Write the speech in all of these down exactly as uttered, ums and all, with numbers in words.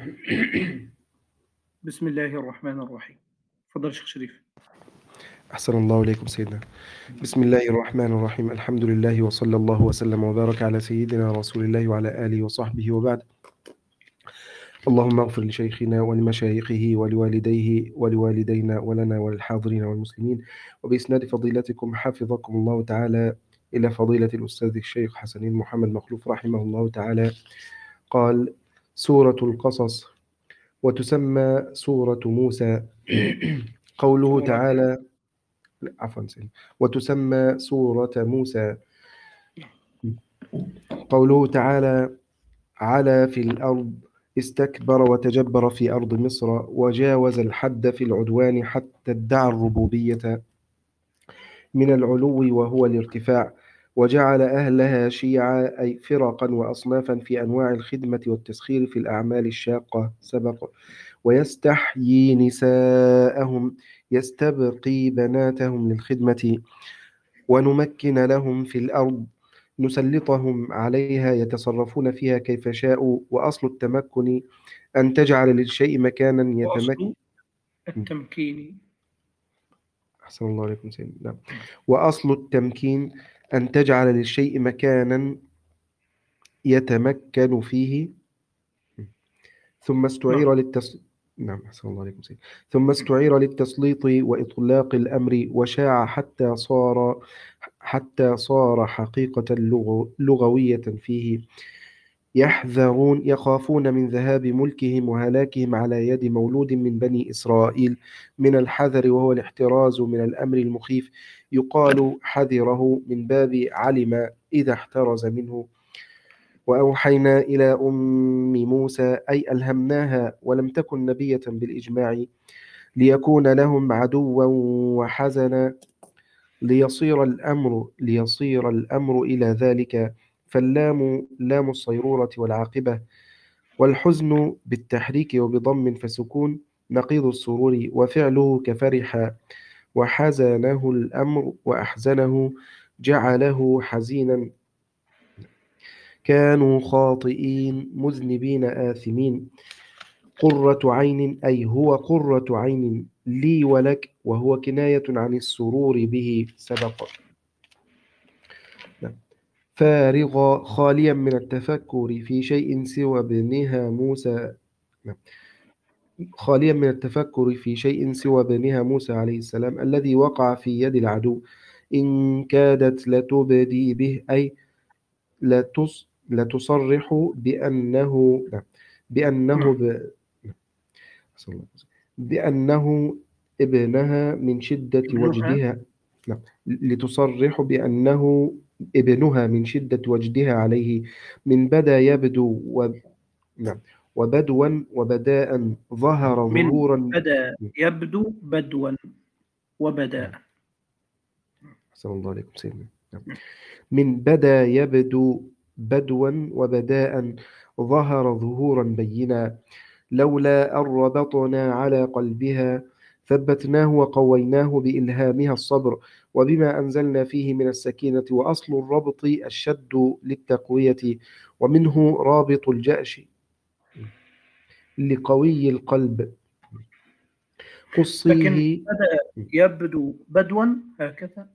بسم الله الرحمن الرحيم. تفضل شيخ شريف. أحسن الله إليكم سيدنا. بسم الله الرحمن الرحيم. الحمد لله وصلى الله وسلم وبارك على سيدنا رسول الله وعلى آله وصحبه وبعد. اللهم اغفر لشيخنا ولمشايخه ولوالديه ولوالدينا ولنا وللحاضرين والمسلمين، وبإسناد فضيلتكم حفظكم الله تعالى إلى فضيلة الأستاذ الشيخ حسنين محمد مخلوف رحمه الله تعالى. قال: سورة القصص، وتسمى سورة موسى. قوله تعالى عفوا سيدي. وتسمى سورة موسى. قوله تعالى: علا في الأرض، استكبر وتجبر في أرض مصر، وجاوز الحد في العدوان حتى ادعى الربوبية من العلو وهو الارتفاع، وجعل أهلها شيعا أي فرقا وأصنافا في أنواع الخدمة والتسخير في الأعمال الشاقة سبق، ويستحيي نساءهم، يستبقي بناتهم للخدمة، ونمكن لهم في الأرض، نسلطهم عليها يتصرفون فيها كيف شاءوا. وأصل التمكن أن تجعل للشيء مكانا يتمكن. وأصل التمكين. أحسن الله عليكم سيدنا. نعم. وأصل التمكين أن تجعل للشيء مكانا يتمكن فيه، ثم استعير للتس... نعم أحسن الله عليكم سيدنا. ثم استعير للتسليط وإطلاق الأمر، وشاع حتى صار حتى صار حقيقة لغو... لغوية فيه. يحذرون يخافون من ذهاب ملكهم وهلاكهم على يد مولود من بني إسرائيل، من الحذر وهو الاحتراز من الأمر المخيف. يقال حذره من باب علم إذا احترز منه. وأوحينا إلى أم موسى أي ألهمناها، ولم تكن نبية بالإجماع، ليكون لهم عدوا وحزنا، ليصير الأمر ليصير الأمر إلى ذلك. فاللام لام الصيرورة والعاقبة، والحزن بالتحريك وبضم فسكون نقيض السرور، وفعله كفرح. وحزنه الأمر وأحزنه جعله حزينا. كانوا خاطئين مذنبين آثمين. قرة عين أي هو قرة عين لي ولك، وهو كناية عن السرور به سبق. فارغ خاليا من التفكر في شيء سوى ابنها موسى خاليا من التفكر في شيء سوى ابنها موسى عليه السلام الذي وقع في يد العدو. إن كادت لتبدي به أي لتص لتصرح بأنه بأنه ب... بأنه ابنها من شدة وجدها. نعم. لتصرح بأنه ابنها من شدة وجدها عليه. من بدا يبدو و... نعم. وبدوا وبداء ظهر من ظهورا. بدا يبدو بدوا وبداء. أحسن الله عليكم سيدنا. نعم. من بدا يبدو بدوا وبداء ظهر ظهورا بينا. لولا أن ربطنا على قلبها ثبتناه وقويناه بإلهامها الصبر، وبما أنزلنا فيه من السكينة. وأصل الربط الشد للتقوية، ومنه رابط الجأش لقوي القلب. قصيه. لكن بدأ يبدو بدوا هكذا.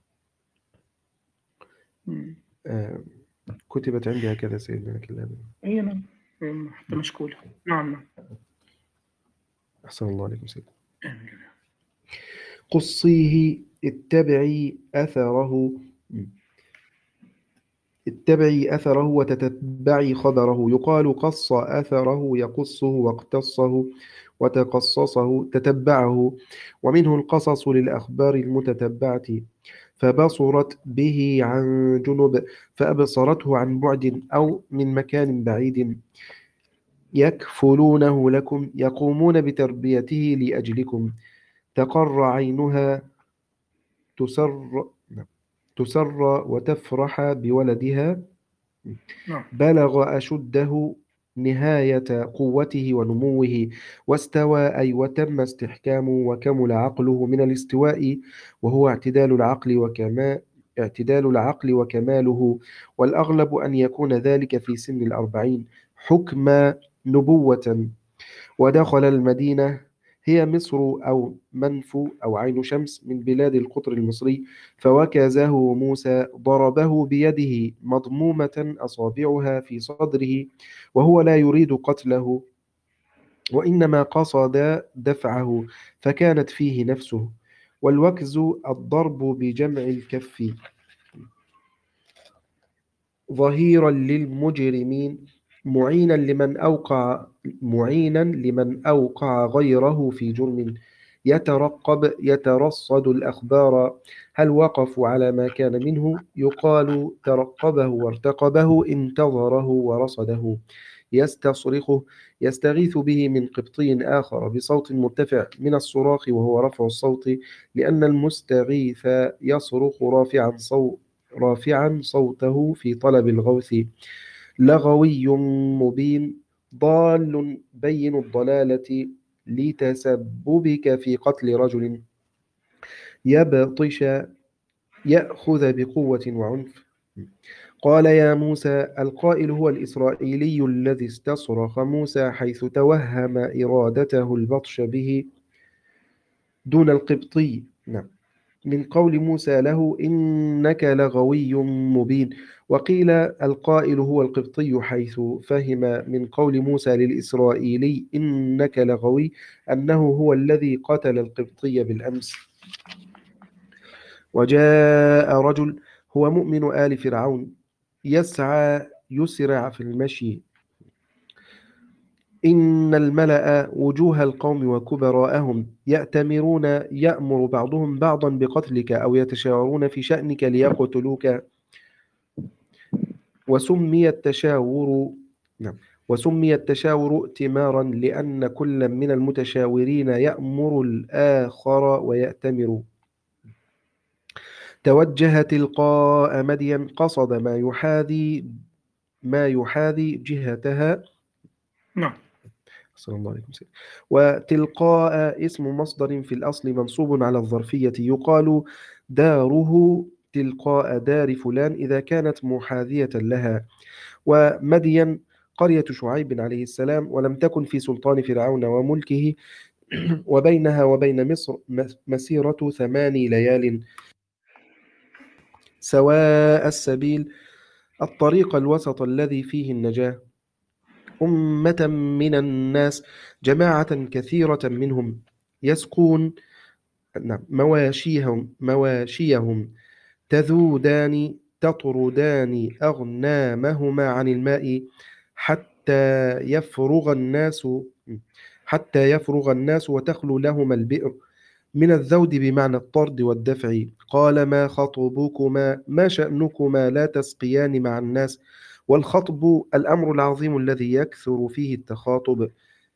آه كتبت عندي هكذا سيدنا، لكن لا. اي نعم حتى مشكولة. نعم نعم. أحسن الله عليكم سيدنا. قصيه اتبعي أثره اتبعي أثره وتتبعي خبره. يقال قص أثره يقصه، واقتصه وتقصصه تتبعه. ومنه القصص للأخبار المتتبعة. فبصرت به عن جنب، فأبصرته عن بعد أو من مكان بعيد. يكفلونه لكم، يقومون بتربيته لأجلكم. تقر عينها تسر تسر وتفرح بولدها. بلغ أشده نهاية قوته ونموه. واستوى أي وتم استحكامه وكمل عقله من الاستواء، وهو اعتدال العقل وكمال اعتدال العقل وكماله. والأغلب أن يكون ذلك في سن الأربعين حكم نبوة ودخل المدينة، هي مصر أو منفو أو عين شمس من بلاد القطر المصري، فوكزه موسى، ضربه بيده مضمومة أصابعها في صدره، وهو لا يريد قتله وإنما قصد دفعه، فكانت فيه نفسه. والوكز الضرب بجمع الكف، ظهيرا للمجرمين، معينا لمن أوقع معينا لمن أوقع غيره في جرم، يترقب يترصد الأخبار، هل وقفوا على ما كان منه، يقال ترقبه وارتقبه، انتظره ورصده، يستصرخه، يستغيث به من قبطي آخر بصوت مرتفع من الصراخ وهو رفع الصوت، لأن المستغيث يصرخ رافعا صوت رافعا صوته في طلب الغوث، لغوي مبين، ضال بين الضلالة، لتسببك في قتل رجل، يبطش يأخذ بقوة وعنف. قال يا موسى، القائل هو الإسرائيلي الذي استصرخ موسى حيث توهم إرادته البطش به دون القبطي. نعم. من قول موسى له إنك لغوي مبين. وقيل القائل هو القبطي حيث فهم من قول موسى للإسرائيلي إنك لغوي أنه هو الذي قتل القبطي بالأمس. وجاء رجل هو مؤمن آل فرعون يسعى يسرع في المشي، إن الملأ وجوه القوم وكبراءهم يأتمرون، يأمر بعضهم بعضا بقتلك أو يتشاورون في شأنك ليقتلوك. وسمي التشاور نعم وسمي التشاور ائتمارا لأن كل من المتشاورين يأمر الآخر ويأتمر. توجه تلقاء مدين، قصد ما يحاذي ما يحاذي جهتها. نعم. صلى الله عليه وسلم. وتلقاء اسم مصدر في الأصل منصوب على الظرفية، يقال داره تلقاء دار فلان إذا كانت محاذية لها. ومدين قرية شعيب عليه السلام، ولم تكن في سلطان فرعون وملكه، وبينها وبين مصر مسيرة ثماني ليال، سواء السبيل، الطريق الوسط الذي فيه النجاة. أمة من الناس، جماعة كثيرة منهم، يسقون نعم مواشيهم مواشيهم تذودان تطردان أغنامهما عن الماء حتى يفرغ الناس حتى يفرغ الناس وتخلو لهما البئر، من الذود بمعنى الطرد والدفع. قال ما خطبكما، ما شأنكما لا تسقيان مع الناس. والخطب الأمر العظيم الذي يكثر فيه التخاطب.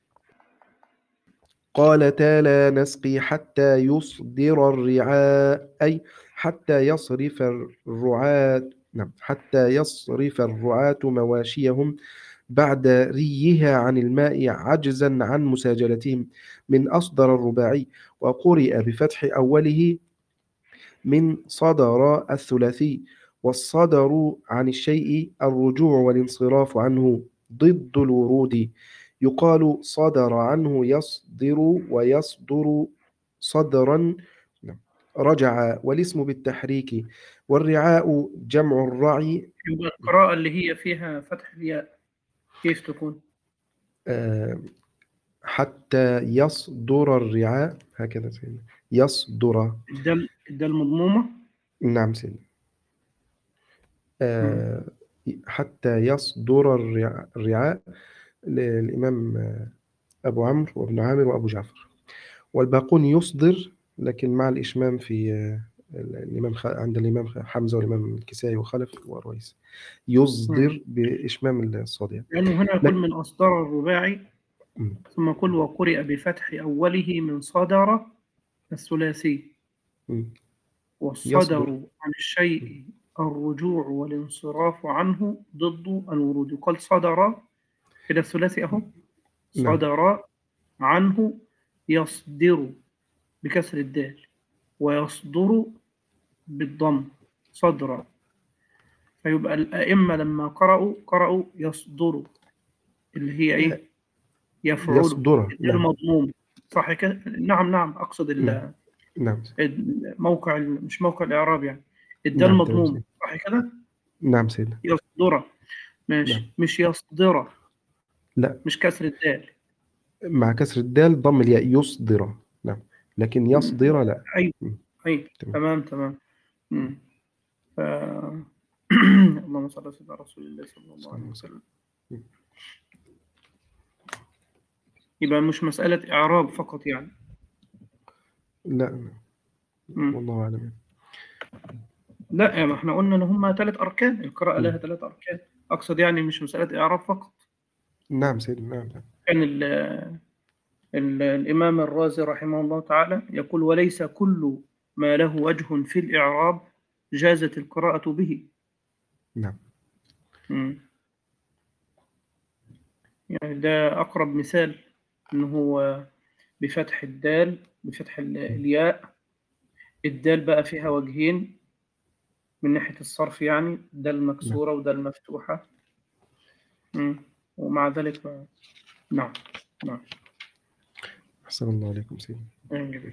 قالتا لا نسقي حتى يصدر الرعاء، أي حتى يصرف الرعاة نعم حتى يصرف الرعاة مواشيهم بعد ريها عن الماء عجزا عن مساجلتهم، من أصدر الرباعي. وقرئ بفتح أوله من صدر الثلاثي. والصدر عن الشيء الرجوع والانصراف عنه، ضد الورود. يقال صدر عنه يصدر ويصدر صدرا. نعم. رجع، والاسم بالتحريك. والرعاء جمع الرعي. يبقى القراءة اللي هي فيها فتح الياء كيف تكون؟ آه، حتى يصدر الرعاء، هكذا سيدنا، يصدر. الدال الدال مضمومة. نعم سيدنا. مم. آه، حتى يصدر الرعاء الرعاء للإمام آه، أبو عمرو وابن عامر وأبو جعفر. والباقون يصدر، لكن مع الإشمام في آه، الإمام خ... عند الإمام حمزة والإمام الكسائي وخلف والرئيس، مم. يصدر بإشمام الصاد يعني. لأنه هنا كل لك... من أصدر الرباعي، م- ثم كل وقرئ بفتح أوله من صدر الثلاثي. م. والصدر يصدر. عن م. الشيء الرجوع والانصراف عنه، ضد الورود. يقال صدر كده الثلاثي أهو، نعم. صدر عنه يصدر بكسر الدال، ويصدر بالضم صدر. فيبقى الأئمة لما قرأوا قرأوا يصدروا، اللي هي إيه؟ يفعل. يصدر. الدال نعم مضموم صح كده؟ نعم نعم أقصد نعم نعم الموقع، مش موقع الإعراب يعني. الدال نعم تمام مضموم سيدي. صح كده؟ نعم سيدي. يصدر. ماشي، نعم مش يصدر، لا، مش كسر الدال. مع كسر الدال ضم الياء، يصدر. نعم، لكن يصدر لا. أي مم. أي تمام. تمام تمام. مم. ف... اللهم صل على سيدنا رسول الله صلى الله عليه وسلم. مم. يبقى مش مسألة إعراب فقط يعني. لا مم. والله أعلم. لا يعني احنا قلنا ان هم ثلاث اركان، القراءة لها مم. ثلاث اركان. اقصد يعني مش مسألة اعراب فقط. نعم سيدي. نعم نعم. كان ال ال الامام الرازي رحمه الله تعالى يقول: وليس كل ما له وجه في الاعراب جازت القراءة به. نعم مم. يعني ده اقرب مثال، انه هو بفتح الدال، بفتح ال- الياء. الدال بقى فيها وجهين من ناحية الصرف، يعني دال نعم. المكسورة ودال المفتوحة. مم. ومع ذلك بقى. نعم نعم. أحسن الله عليكم سيدي. أيوة.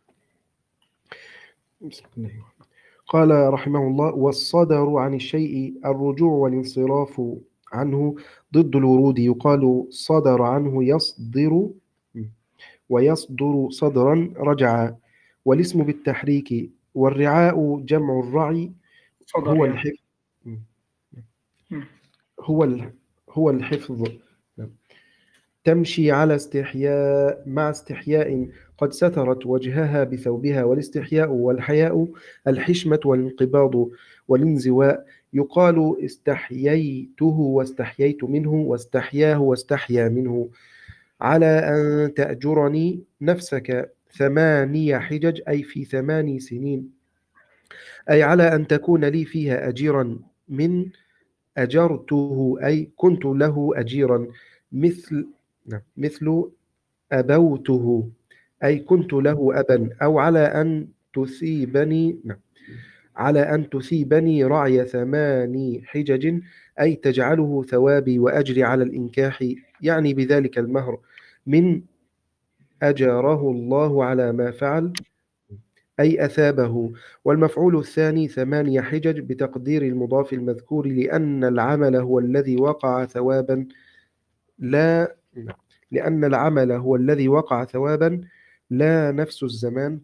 بسم الله الرحمن الرحيم. قال رحمه الله: والصدر عن الشيء الرجوع والانصراف عنه ضد الورود، يقال صدر عنه يصدر، ويصدر صدرا رجعا، والاسم بالتحريك. والرعاء جمع الرعي، صدر هو يعني. الحفظ. مم. هو ال- هو الحفظ. تمشي على استحياء، مع استحياء قد سترت وجهها بثوبها. والاستحياء والحياء الحشمة والانقباض والانزواء. يقال استحييته واستحييت منه، واستحياه واستحيا منه. على أن تأجرني نفسك ثماني حجج، أي في ثماني سنين، أي على أن تكون لي فيها أجيرا. من أجرته، أي كنت له أجيرا. مثل نعم، مثل أبوته، أي كنت له أبا. أو على أن تثيبني، نعم، على أن تثيبني رعي ثماني حجج، أي تجعله ثوابي وأجري على الإنكاح، يعني بذلك المهر. من أجاره الله على ما فعل، أي أثابه. والمفعول الثاني ثماني حجج بتقدير المضاف المذكور، لأن العمل هو الذي وقع ثوابا لا لأن العمل هو الذي وقع ثوابا، لا نفس الزمان.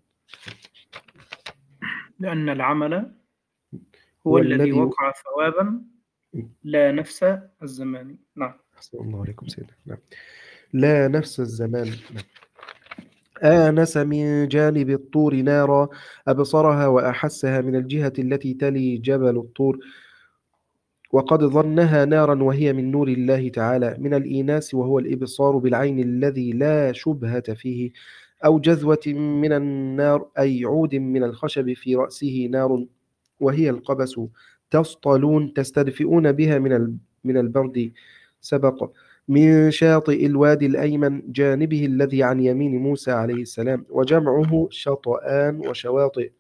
لأن العمل هو هو الذي الذي وقع ثوابا لا نفس الزمان. نعم. أحسن الله عليكم سيدنا. نعم. لا نفس الزمان. نعم. آنس من جانب الطور نارا، أبصرها وأحسها من الجهة التي تلي جبل الطور، وقد ظنها نارا وهي من نور الله تعالى، من الإيناس وهو الإبصار بالعين الذي لا شبهة فيه. أو جذوة من النار، أي عود من الخشب في رأسه نار، وهي القبس، تصطلون تستدفئون بها من ال- من البرد. سبق. من شاطئ الوادي الأيمن، جانبه الذي عن يمين موسى عليه السلام. وجمعه شطآن وشواطئ.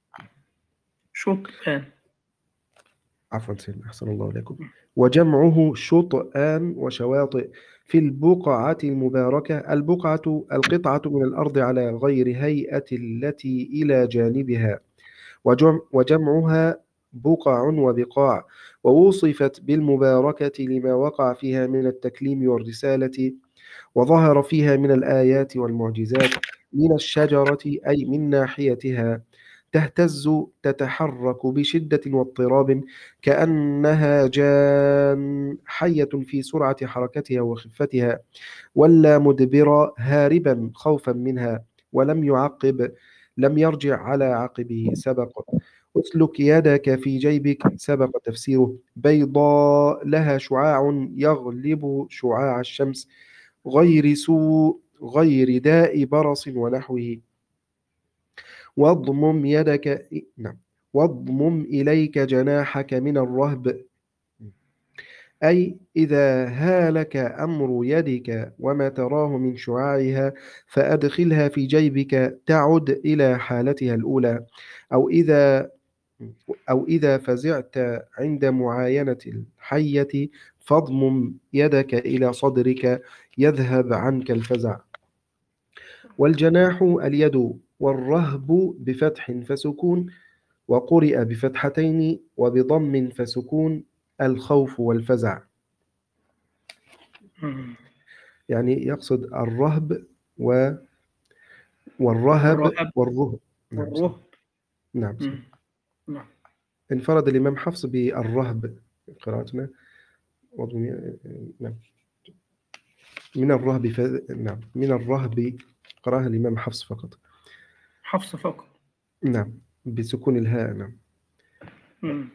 شطآن. عفوا سيدنا، أحسن الله عليكم. وجمعه شطآن وشواطئ. في البقعة المباركة، البقعة القطعة من الأرض على غير هيئة التي إلى جانبها. وجمع وجمعها بقع وبقاع. ووصفت بالمباركة لما وقع فيها من التكليم والرسالة، وظهر فيها من الآيات والمعجزات. من الشجرة، أي من ناحيتها، تهتز تتحرك بشدة واضطراب، كأنها جان حية في سرعة حركتها وخفتها. ولا مدبرا هاربا خوفا منها، ولم يعقب، لم يرجع على عقبه. سبق. اسلك يدك في جيبك، سبق تفسيره. بيضاء لها شعاع يغلب شعاع الشمس، غير سوء، غير داء برص ونحوه. واضمم يدك، نعم، واضمم إليك جناحك من الرهب، أي إذا هالك أمر يدك وما تراه من شعاعها، فأدخلها في جيبك تعد إلى حالتها الأولى. أو إذا أو إذا فزعت عند معاينة الحية، فاضمم يدك إلى صدرك يذهب عنك الفزع. والجناح اليد، والرهب بفتح فسكون، وقرئ بفتحتين وبضم فسكون الخوف والفزع. مم. يعني يقصد الرهب و والرهب الرهب والرهب. نعم صحيح. والرهب. نعم صحيح. مم. نعم. انفرد الإمام حفص بالرهب قراءتنا وضم- نعم من الرهب ف... نعم من الرهب قراها الإمام حفص فقط. حفص فقط. نعم بسكون الهاء. نعم. مم.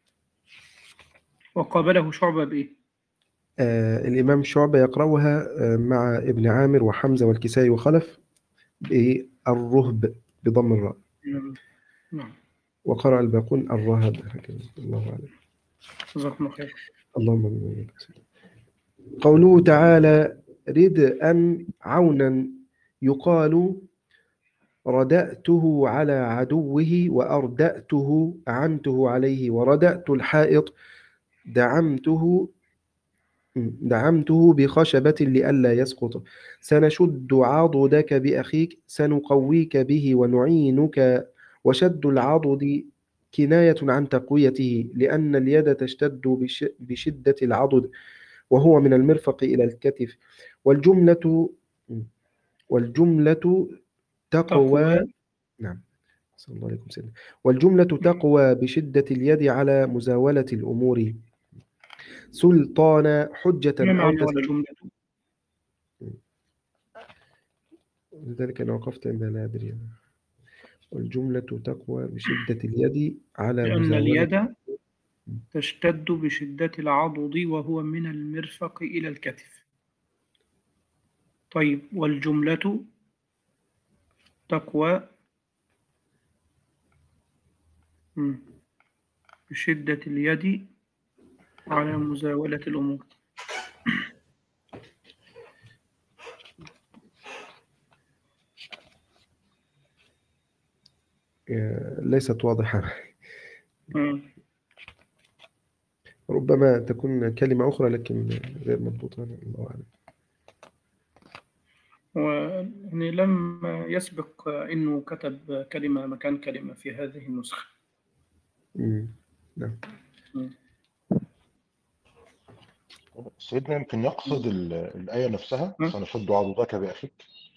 وقابله شعبة بإيه؟ آه الإمام شعبة يقرأها آه مع ابن عامر وحمزة والكسائي وخلف بالرهب بضم الراء، مم. نعم. وقرأ الباقون الرهب هكذا. الله أعلم. جزاكم الله خير. اللهم آمين. قوله تعالى ردءا عونا، يقال ردأته على عدوه وأردأته عنته عليه، وردأت الحائط دعمته دعمته بخشبة لئلا يسقط. سنشد عضدك بأخيك، سنقويك به ونعينك. وشد العضد كناية عن تقويته، لأن اليد تشتد بش- بشدة العضد، وهو من المرفق إلى الكتف. والجملة والجملة تقوى. تقوى. نعم صلى الله عليه وسلم. والجملة تقوى بشدة اليد على مزاولة الأمور. سلطان حجة ما أو معنى تسليم. والجملة؟ لذلك أنا وقفت عند لا أدري. والجملة تقوى بشدة اليد على لأن مزاولة. اليد تشتد بشدة العضد وهو من المرفق إلى الكتف. طيب، والجملة تقوى مم. بشدة اليد على مزاولة الأمور. آه، ليست واضحة. مم. ربما تكون كلمة أخرى لكن غير مضبوطة. الله أعلم. ويعني لم يسبق أنه كتب كلمة مكان كلمة في هذه النسخة. مم. نعم. مم. سيدنا يمكن يقصد ال- الآية نفسها ها؟ سنشد عضدك بأخيك،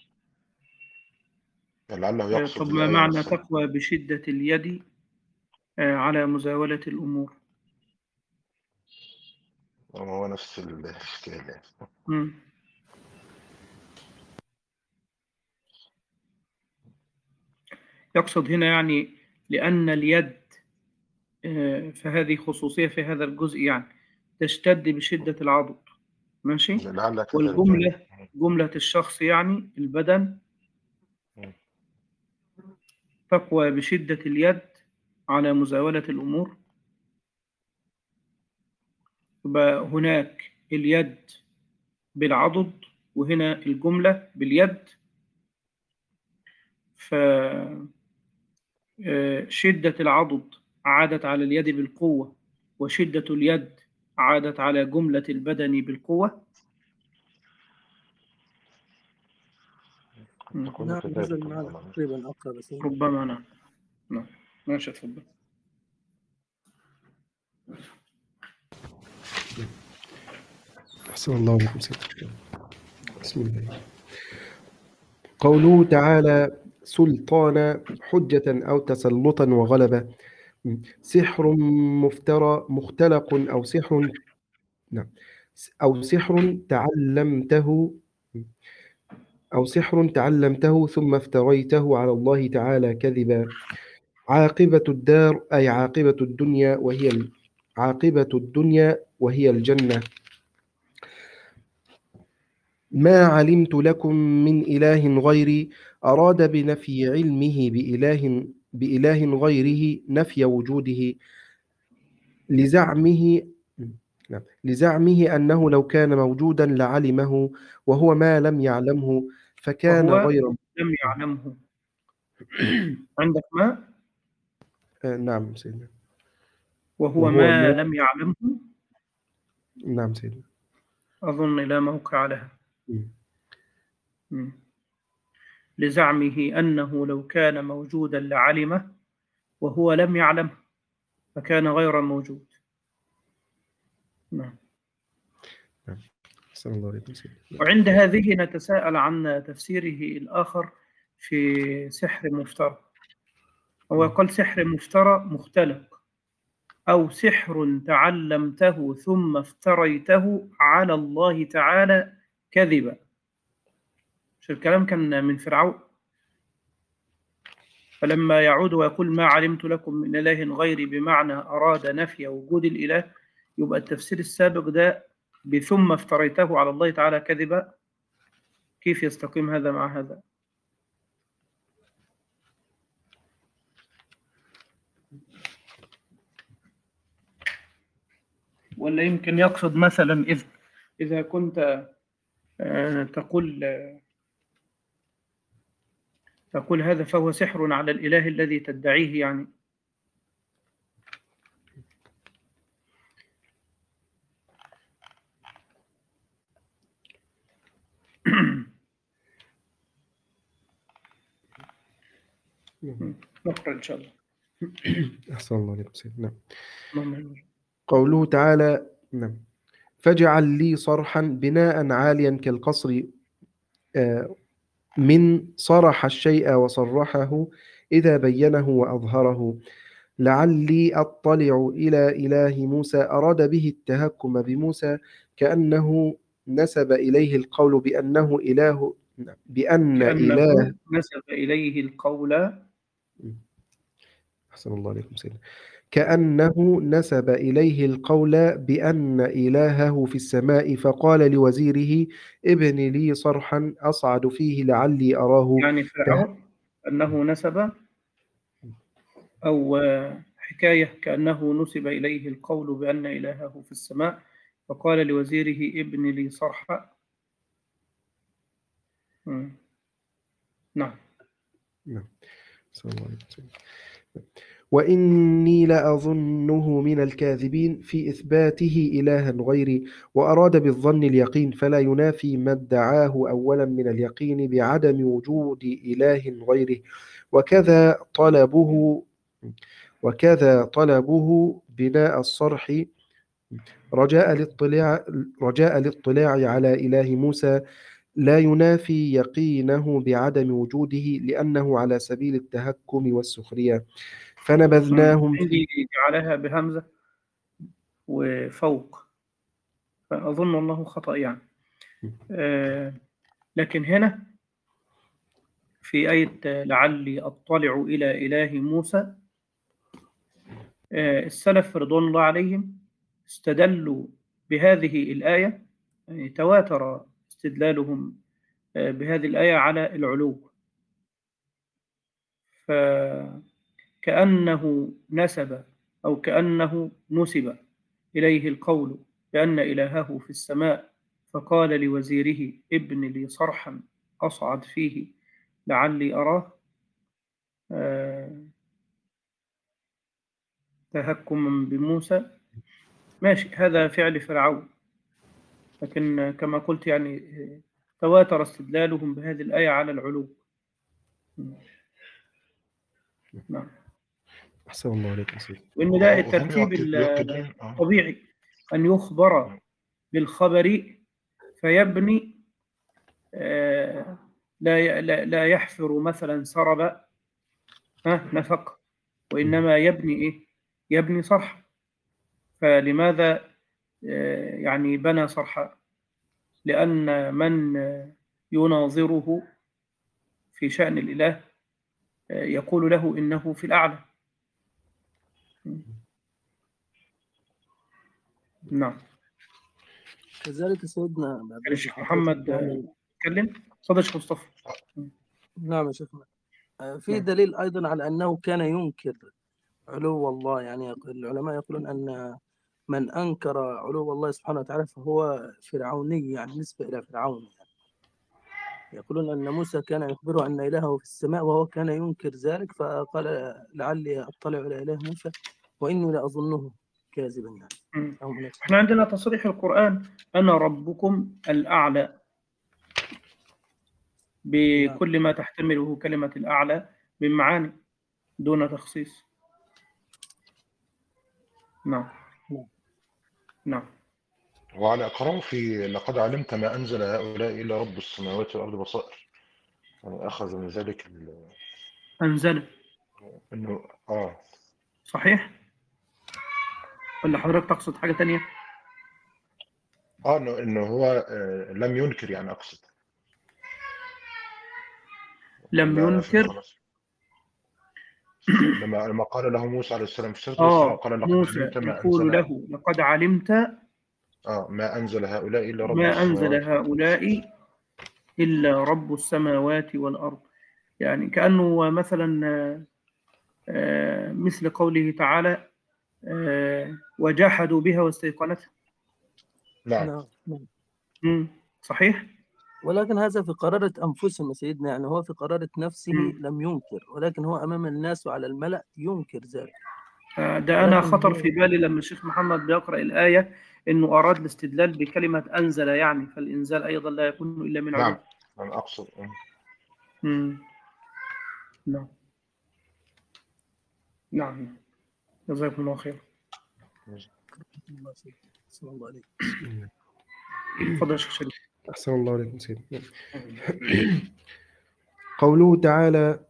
يعني لعله آه، يقصد طب ما الآية معنى نفسها. تقوى بشدة اليد آه، على مزاولة الأمور؟ وما هو نفس الإشكال يعني. مم. يقصد هنا يعني لأن اليد آه، فهذه خصوصية في هذا الجزء، يعني تشتد بشدة العضد. ماشي. لعل كذلك يعني. والجملة جملة الشخص يعني البدن مم. تقوى بشدة اليد على مزاولة الأمور. يبقى هناك اليد بالعضد، وهنا الجملة باليد. فشدة العضد عادت على اليد بالقوة، وشدة اليد عادت على جملة البدن بالقوة. قد مم. تكون نعم نزل كذلك معنا الله. تقريبا أقرأ بس. ربما. نعم. نعم. ماشي، اتفضل. أحسن الله بكم سيدنا. بسم الله. قوله تعالى سلطان حجة أو تسلطا وغلبة. سحر مفترى مختلق أو سحر. نعم. أو سحر تعلمته أو سحر تعلمته ثم افتريته على الله تعالى كذبا. عاقبة الدار أي عاقبة الدنيا وهي ال- عاقبة الدنيا وهي الجنة. ما علمت لكم من إله غيري. أراد بنفي علمه بإله بإله غيره نفي وجوده، لزعمه نعم. لزعمه أنه لو كان موجودا لعلمه، وهو ما لم يعلمه فكان وهو غير. لم يعلمه. عندك ما آه، نعم سيدنا. وهو وهو ما ما لم يعلمه. نعم سيدنا. أظن لا موقع لها. مم. مم. لزعمه أنه لو كان موجودا لعلمه وهو لم يعلمه فكان غير موجود. نعم. نعم. أحسن الله عليكم سيدنا. وعند هذه نتساءل عن تفسيره الآخر في سحر مفترى. هو قال سحر مفترى مختلق، أو سحر تعلمته ثم افتريته على الله تعالى كذبا. مش الكلام كان من فرعون؟ فلما يعود ويقول ما علمت لكم من إله غيري بمعنى أراد نفي وجود الإله، يبقى التفسير السابق ده بثم افتريته على الله تعالى كذبا. كيف يستقيم هذا مع هذا؟ ولا يمكن يقصد مثلا إذ إذا كنت آه، تقول آه، تقول هذا فهو سحر على الإله الذي تدعيه يعني. نقرأ إن شاء الله. أحسن الله عليكم سيدنا. نعم. قوله تعالى نعم فاجعل لي صرحا بناء عاليا كالقصر آه، من صرح الشيء وصرحه إذا بينه وأظهره. لعلي أطلع إلى إله موسى أراد به التهكم بموسى كأنه نسب إليه القول بأنه إله بأن كأنه إله نسب إليه القول. أحسن الله عليكم سيدنا. كأنه نسب إليه القول بأن إلهه في السماء فقال لوزيره ابن لي صرحا أصعد فيه لعلي أراه. يعني فرعون أنه نسب، أو حكاية كأنه نسب إليه القول بأن إلهه في السماء فقال لوزيره ابن لي صرحا. مم. نعم. نعم. أحسن الله عليكم سيدنا. وإني لأظنه من الكاذبين في إثباته إلها غيري، وأراد بالظن اليقين فلا ينافي ما ادعاه أولا من اليقين بعدم وجود إله غيره. وكذا طلبه وكذا طلبه بناء الصرح رجاء الاطلاع رجاء الاطلاع على إله موسى لا ينافي يقينه بعدم وجوده لأنه على سبيل التهكم والسخرية. فنبذناهم في عندي جعلها بهمزة وفوق، فأظن الله خطأ يعني. آه لكن هنا في آية لعلي أطلع إلى إله موسى، آه السلف رضوان الله عليهم استدلوا بهذه الآية، يعني تواتر استدلالهم آه بهذه الآية على العلو. فكأنه نسب أو كأنه نسب إليه القول بأن إلهه في السماء فقال لوزيره ابن لي صرحا أصعد فيه لعلي أراه، آه تهكما بموسى. ماشي، هذا فعل فرعون، لكن كما قلت يعني تواتر استدلالهم بهذه الآية على العلو. نعم. أحسن الله عليكم سيدي. وإن ده الترتيب الطبيعي أن يخبر بالخبر فيبني، آه لا لا يحفر مثلا سرب ها نفق، وإنما يبني إيه؟ يبني صرح. فلماذا آه يعني بنى صرحا؟ لأن من يناظره في شأن الإله آه يقول له إنه في الأعلى. نعم. كذلك سيدنا يعني الشيخ محمد تكلم. صدق شيخ مصطفى. نعم يا شيخنا. في دليل أيضا على أنه كان ينكر علو الله. يعني العلماء يقولون أن من أنكر علو الله سبحانه وتعالى فهو فرعوني، يعني نسبة إلى فرعون. يعني يقولون أن موسى كان يخبره أن إلهه في السماء وهو كان ينكر ذلك، فقال لعلي أطلع إلى إله موسى وإني لأظنه كاذبا. يعني مم. أو من احنا عندنا تصريح القرآن أنا ربكم الأعلى بكل ما تحتمله كلمة الأعلى من معاني دون تخصيص. نعم نعم. وعلى إقراره في لقد علمت ما أنزل هؤلاء إلا رب السماوات والأرض بصائر، يعني أخذ من ذلك ال- أنزل إنه آه صحيح ولا حضرتك تقصد حاجة تانية؟ آه إنه إنه هو آه، لم ينكر، يعني أقصد لم ولا في ينكر. خلاص. لما لما قال له موسى عليه السلام في سورة الإسراء، آه قال لقد موسى علمت ما يقول أنزل له لقد علمت آه ما أنزل هؤلاء إلا رب ما أنزل السماوات والأرض. هؤلاء إلا رب السماوات والأرض. يعني كأنه مثلا آه، آه، مثل قوله تعالى آه، وجحدوا بها واستيقنتها. نعم نعم نعم. مم. صحيح. ولكن هذا في قرارة أنفسهم يا سيدنا، يعني هو في قرارة نفسه مم. لم ينكر، ولكن هو أمام الناس وعلى الملأ ينكر ذلك. آه، ده أنا ولكن خطر هو في بالي لما الشيخ محمد بيقرأ الآية إنه أراد الاستدلال بكلمة أنزل، يعني فالإنزال أيضا لا يكون إلا من علو. نعم أنا أقصد مم. نعم نعم. جزاكم الله خير. الله سيدنا. صلى الله عليه. بسم الله. تفضل يا شيخ شريف. أحسن الله عليكم سيدنا. قوله تعالى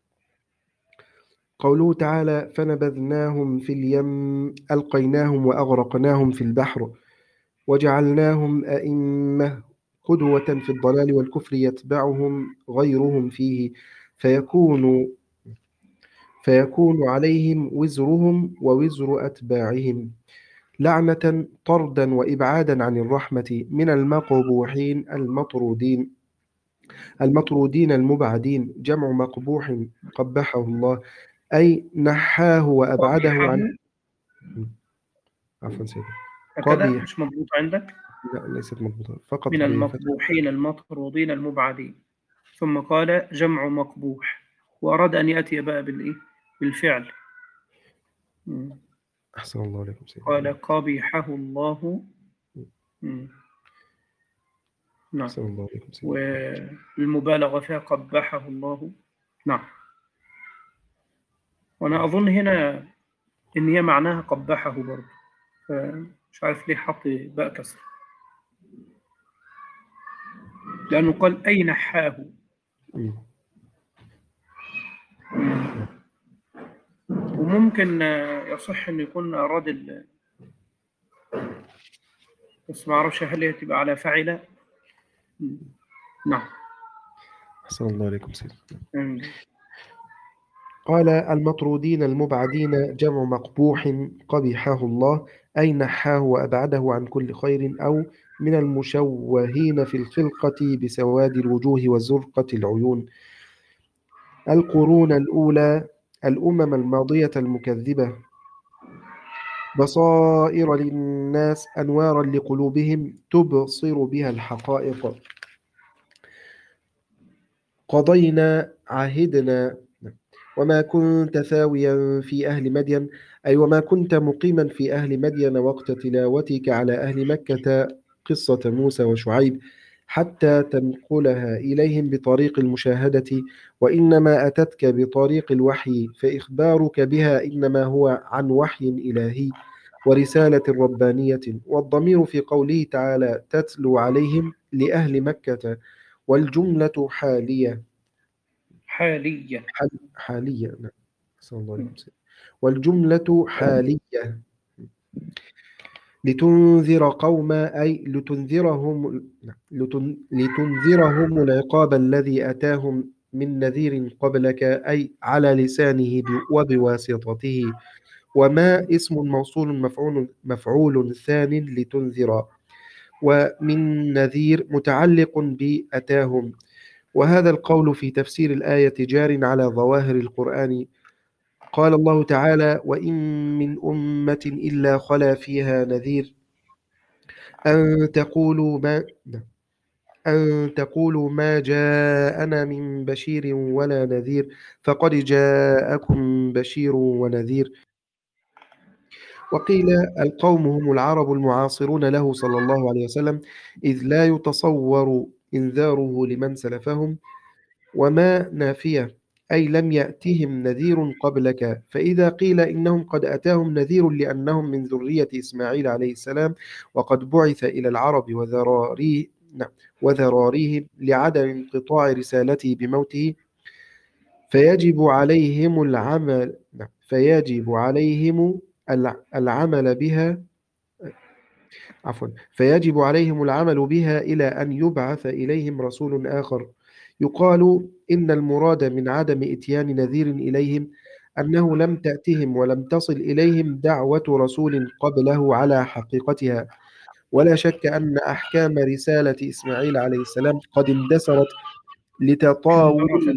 قوله تعالى فنبذناهم في اليم ألقيناهم وأغرقناهم في البحر وجعلناهم أئمة قدوة في الضلال والكفر يتبعهم غيرهم فيه فيكون فيكون عليهم وزرهم ووزر أتباعهم لعنة طردا وإبعادا عن الرحمة من المقبوحين المطرودين المطرودين المبعدين جمع مقبوح قبحه الله أي نحاه وأبعده قبيحه عن عفوا سيدي هكذا قبيح مش مضبوط عندك. لا ليست مضبوطة فقط من بفتح. المقبوحين المطرودين المبعدين، ثم قال جمع مقبوح، وأراد أن يأتي بقى بالإيه؟ بالفعل. مم. أحسن الله عليكم سيدي. قال قبيحه الله. مم. نعم. أحسن الله عليكم سيدي. والمبالغة فيها قبحه الله. نعم. وأنا أظن هنا إن هي معناها قبحه برضه، فمش عارف ليه حط باء كسر، لأنه قال أي نحاه. مم. وممكن يصح أن يكون أراد ال... بس ما أعرفش هل هي تبقى على فاعلة. نعم. أحسن الله عليكم سيدي. مم. قال المطرودين المبعدين جمع مقبوح قبحه الله أي نحاه وأبعده عن كل خير أو من المشوهين في الخلقة بسواد الوجوه وزرقة العيون القرون الأولى الأمم الماضية المكذبة بصائر للناس أنوارا لقلوبهم تبصر بها الحقائق قضينا عهدنا وما كنت ثاويا في أهل مدين أي وما كنت مقيما في أهل مدين وقت تلاوتك على أهل مكة قصة موسى وشعيب حتى تنقلها إليهم بطريق المشاهدة وإنما أتتك بطريق الوحي فإخبارك بها إنما هو عن وحي إلهي ورسالة ربانية والضمير في قوله تعالى تتلو عليهم لأهل مكة والجملة حالية حاليا. حال حالية نعم. صلى الله عليه وسلم. والجملة حالية لتنذر قوم أي لتنذرهم لتن لتنذرهم العقاب الذي أتاهم من نذير قبلك أي على لسانه وبواسطته وما اسم موصول مفعول مفعول ثان لتنذر ومن نذير متعلق بأتاهم وهذا القول في تفسير الآية جار على ظواهر القرآن قال الله تعالى وإن من أمة إلا خلا فيها نذير أن تقولوا ما أن تقولوا ما جاءنا من بشير ولا نذير فقد جاءكم بشير ونذير وقيل القوم هم العرب المعاصرون له صلى الله عليه وسلم، إذ لا يتصور إنذاره لمن سلفهم، وما نافية أي لم يأتهم نذير قبلك. فإذا قيل إنهم قد أتاهم نذير لأنهم من ذرية إسماعيل عليه السلام وقد بعث إلى العرب وذراريه نعم، وذراريهم لعدم انقطاع رسالته بموته، فيجب عليهم العمل نعم، فيجب عليهم الع- العمل بها عفوا فيجب عليهم العمل بها إلى أن يبعث إليهم رسول آخر. يقال إن المراد من عدم إتيان نذير إليهم أنه لم تأتهم ولم تصل إليهم دعوة رسول قبله على حقيقتها. ولا شك أن أحكام رسالة إسماعيل عليه السلام قد اندثرت لتطاول اندرست.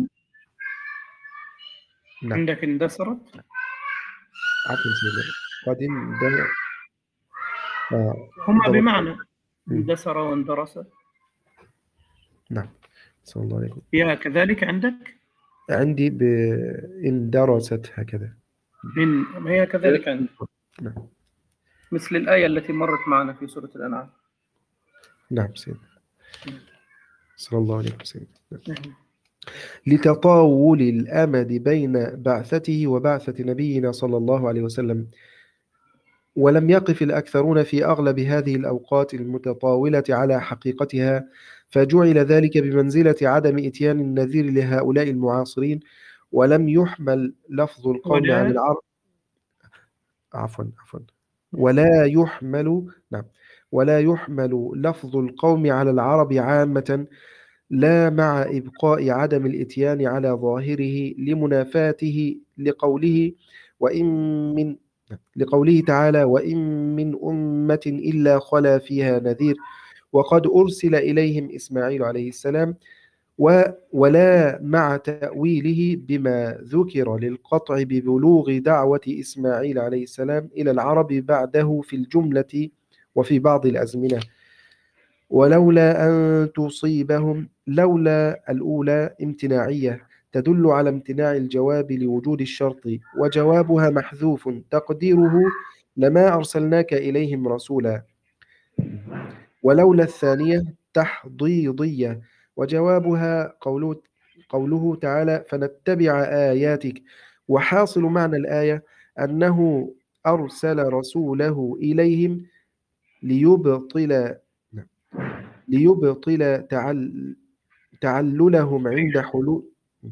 نعم عندك اندثرت. عفوا سيدنا قد اندثرت آه، هما درست. بمعنى مم. اندثر واندرس. نعم صلى الله عليه وسلم. هي كذلك عندك. عندي باندرست هكذا. من هي كذلك عندك نعم مثل الآية التي مرت معنا في سورة الأنعام. نعم سيدنا صلى الله عليه وسلم. نعم. لتطاول الأمد بين بعثته وبعثة نبينا صلى الله عليه وسلم، ولم يقف الأكثرون في أغلب هذه الأوقات المتطاولة على حقيقتها، فجعل ذلك بمنزلة عدم إتيان النذير لهؤلاء المعاصرين، ولم يحمل لفظ القوم ولا على العرب عفوا عفوا ولا يحمل نعم ولا يحمل لفظ القوم على العرب عامة، لا مع إبقاء عدم الإتيان على ظاهره لمنافاته لقوله وإن من لقوله تعالى وإن من أمة إلا خلا فيها نذير، وقد أرسل إليهم إسماعيل عليه السلام، و ولا مع تأويله بما ذكر للقطع ببلوغ دعوة إسماعيل عليه السلام إلى العرب بعده في الجملة وفي بعض الأزمنة. ولولا أن تصيبهم لولا الأولى امتناعية تدل على امتناع الجواب لوجود الشرط، وجوابها محذوف تقديره لما أرسلناك إليهم رسولا. ولولا الثانية تحضيضية وجوابها قوله, قوله تعالى فنتبع آياتك. وحاصل معنى الآية أنه أرسل رسوله إليهم ليبطل ليبطل تعل تعللهم عند حلول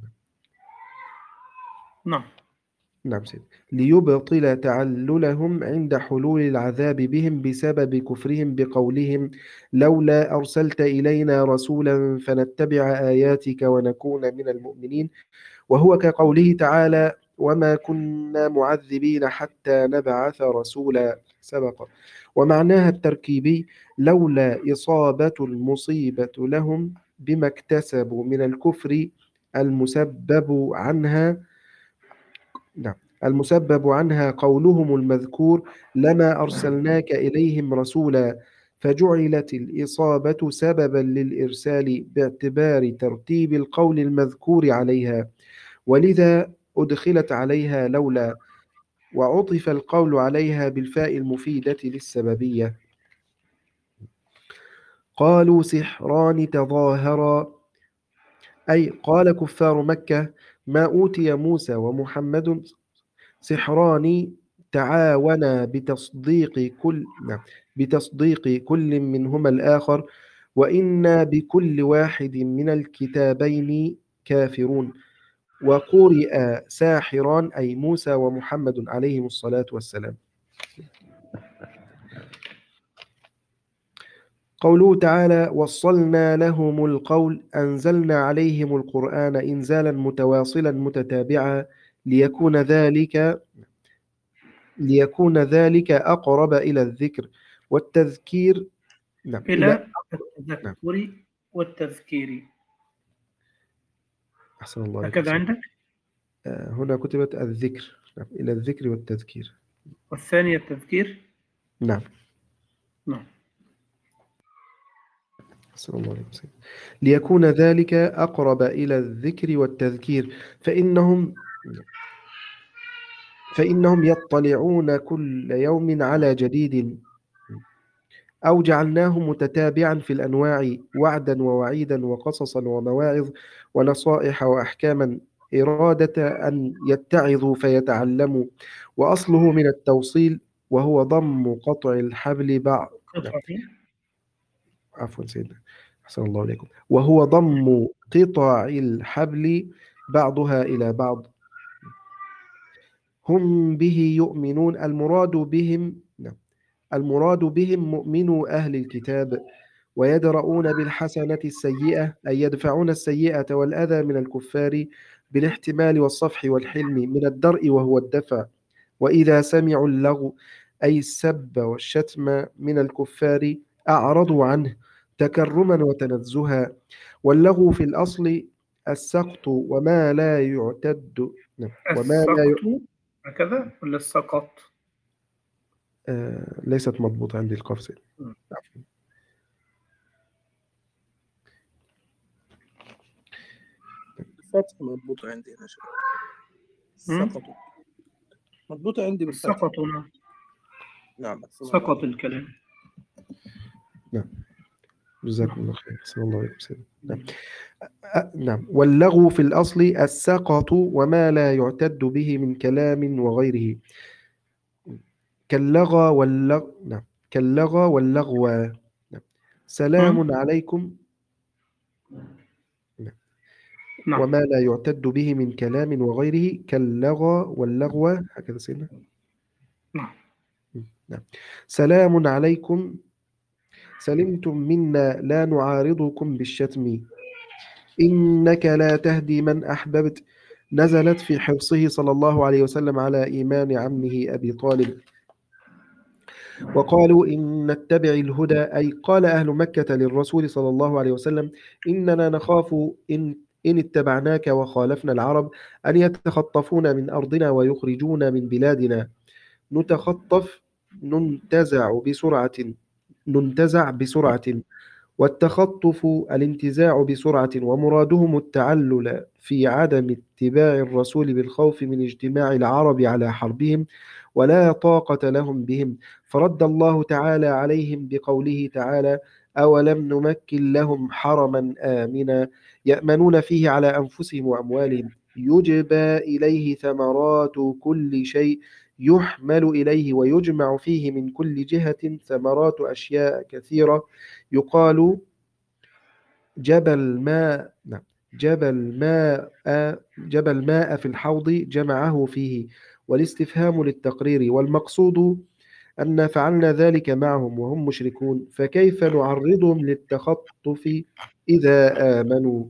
نعم نعم سيد ليبطل تعللهم عند حلول العذاب بهم بسبب كفرهم بقولهم لولا أرسلت إلينا رسولا فنتبع آياتك ونكون من المؤمنين، وهو كقوله تعالى وما كنا معذبين حتى نبعث رسولا سبق. ومعناها التركيبي لولا إصابة المصيبة لهم بما اكتسبوا من الكفر المسبب عنها نعم المسبب عنها قولهم المذكور لما أرسلناك إليهم رسولا، فجعلت الإصابة سببا للإرسال باعتبار ترتيب القول المذكور عليها، ولذا أدخلت عليها لولا، وعطف القول عليها بالفاء المفيدة للسببية. قالوا سحران تظاهرا أي قال كفار مكة ما أوتي موسى ومحمد سحران تعاونا بتصديق كل نعم بتصديق كل منهما الآخر، وإنا بكل واحد من الكتابين كافرون. وقرئ ساحران أي موسى ومحمد عليهم الصلاة والسلام. قوله تعالى وصلنا لهم القول أنزلنا عليهم القرآن إنزالا متواصلا متتابعا ليكون ذلك ليكون ذلك أقرب إلى الذكر والتذكير نعم إلى نعم. التذكر والتذكير. أحسن الله عليك. هكذا عندك آه، هنا كتبت الذكر نعم. إلى الذكر والتذكير. والثانية التذكير. نعم نعم أحسن الله عليك. ليكون ذلك أقرب إلى الذكر والتذكير، فإنهم فإنهم يطلعون كل يوم على جديد، أو جعلناه متتابعا في الأنواع وعدا ووعيدا وقصصا ومواعظ ونصائح وأحكاما، إرادة أن يتعظوا فيتعلموا. وأصله من التوصيل، وهو ضم قطع الحبل بعض قطعة عفوا سيدنا، أحسن الله إليكم. وهو ضم قطع الحبل بعضها إلى بعض. هم به يؤمنون، المراد بهم نعم. المراد بهم مؤمنو أهل الكتاب، ويدرؤون بالحسنة السيئة، أي يدفعون السيئة والأذى من الكفار بالاحتمال والصفح والحلم، من الدرء وهو الدفع. وإذا سمعوا اللغو، أي السب والشتم من الكفار، أعرضوا عنه تكرما وتنزها. واللغو في الأصل السقط وما لا يعتد نعم. وما لا ي... السقط هكذا ولا السقط؟ آه ليست مضبوطة عندي القفص. الفتح مضبوطة عندي هنا شوف. سقط مضبوطة عندي بالفتح. السقط نعم. نعم سقط الكلام. نعم جزاكم الله خير، أحسن الله عليكم سيدنا. نعم. أ... نعم. واللغو في الأصل السقط وما لا يعتد به من كلام وغيره، كاللغى واللغ نعم كاللغى واللغوى. نعم. سلام عليكم نعم. نعم. وما لا يعتد به من كلام وغيره كاللغى واللغوى، هكذا سيدنا. نعم. نعم. سلام عليكم، سلمتم منا لا نعارضكم بالشتم، إنك لا تهدي من أحببت، نزلت في حرصه صلى الله عليه وسلم على إيمان عمه أبي طالب. وقالوا إن نتبع الهدى، أي قال أهل مكة للرسول صلى الله عليه وسلم إننا نخاف إن إن اتبعناك وخالفنا العرب أن يتخطفون من أرضنا ويخرجون من بلادنا. نتخطف ننتزع بسرعة ننتزع بسرعة والتخطف الانتزاع بسرعة، ومرادهم التعلل في عدم اتباع الرسول بالخوف من اجتماع العرب على حربهم ولا طاقة لهم بهم. فرد الله تعالى عليهم بقوله تعالى أولم نمكن لهم حرما آمنا يأمنون فيه على أنفسهم وأموالهم يجبى إليه ثمرات كل شيء يحمل إليه ويجمع فيه من كل جهة ثمرات أشياء كثيرة، يقال جبل ماء نعم جبل ماء جبل ماء في الحوض جمعه فيه، والاستفهام للتقرير، والمقصود أن فعلنا ذلك معهم وهم مشركون، فكيف نعرضهم للتخطف إذا آمنوا.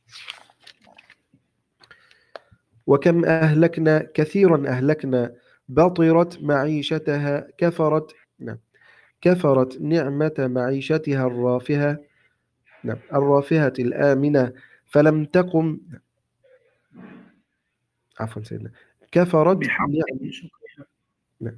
وكم أهلكنا كثيرا أهلكنا بطرت معيشتها كفرت نعم كفرت نعمة معيشتها الرافهة نعم الرافهة الآمنة فلم تقم عفوا سيدنا كفرت نعم نعم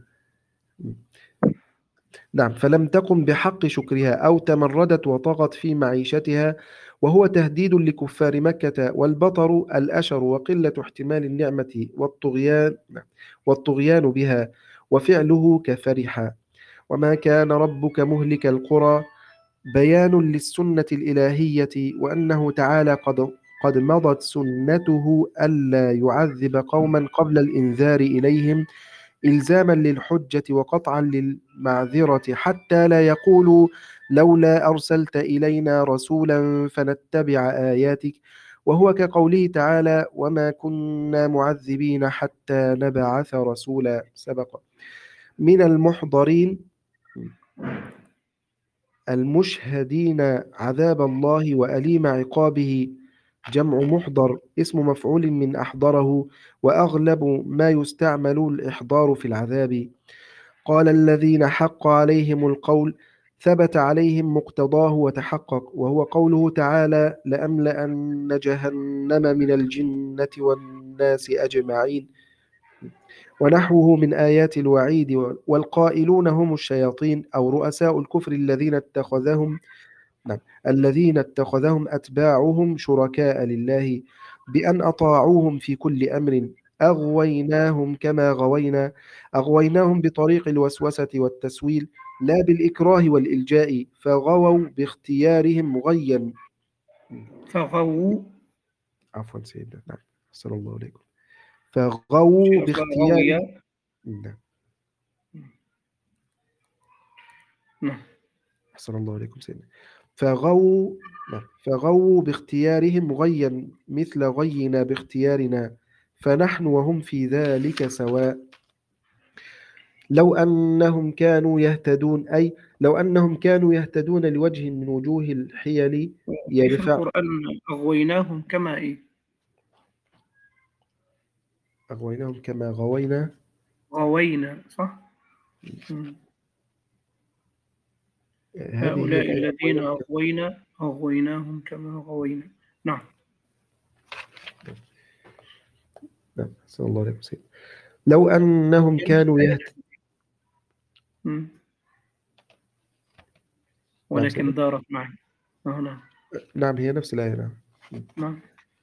نعم فلم تقم بحق شكرها أو تمردت وطغت في معيشتها، وهو تهديد لكفار مكة. والبطر الأشر وقلة احتمال النعمة والطغيان والطغيان بها، وفعله كفرح. وما كان ربك مهلك القرى بيان للسنة الإلهية، وأنه تعالى قد قد مضت سنته ألا يعذب قوما قبل الإنذار إليهم إلزاما للحجة وقطعا للمعذرة، حتى لا يقولوا لولا أرسلت إلينا رسولا فنتبع آياتك. وهو كقوله تعالى وما كنا معذبين حتى نبعث رسولا. سبق. من المحضرين المشهدين عذاب الله وأليم عقابه، جمع محضر اسم مفعول من أحضره، وأغلب ما يستعمل الإحضار في العذاب. قال الذين حق عليهم القول ثبت عليهم مقتضاه وتحقق، وهو قوله تعالى لأملأن جهنم من الجنة والناس أجمعين، ونحوه من آيات الوعيد. والقائلون هم الشياطين أو رؤساء الكفر الذين اتخذهم نعم الذين اتخذهم أتباعهم شركاء لله بأن أطاعوهم في كل أمر، أغويناهم كما غوينا أغويناهم بطريق الوسوسة والتسويل لا بالإكراه والإلجاء فغووا باختيارهم غيا. فغووا. عفوا سيدنا، نعم أحسن الله عليكم. فغووا في أصلها باختيارهم. غاوية. نعم نعم. أحسن الله عليكم سيدنا. فغووا نعم. فغووا باختيارهم غيا مثل غينا باختيارنا فنحن وهم في ذلك سواء. لو أنهم كانوا يهتدون، أي لو أنهم كانوا يهتدون لوجه من وجوه الحيل في في يدفع. القرآن أغويناهم كما إيه؟ أغويناهم كما غوينا. غوينا صح؟ مم. هذه هي هؤلاء الآية. الذين أغويناهم كما- أغوينا أغويناهم كما غوينا. نعم. نعم أحسن الله عليكم سيدنا. لو أنهم كانوا يهتدون. مم. نعم ولكن سيدنا. دارت معي. آه نعم. نعم هي نفس الآية. نعم نعم.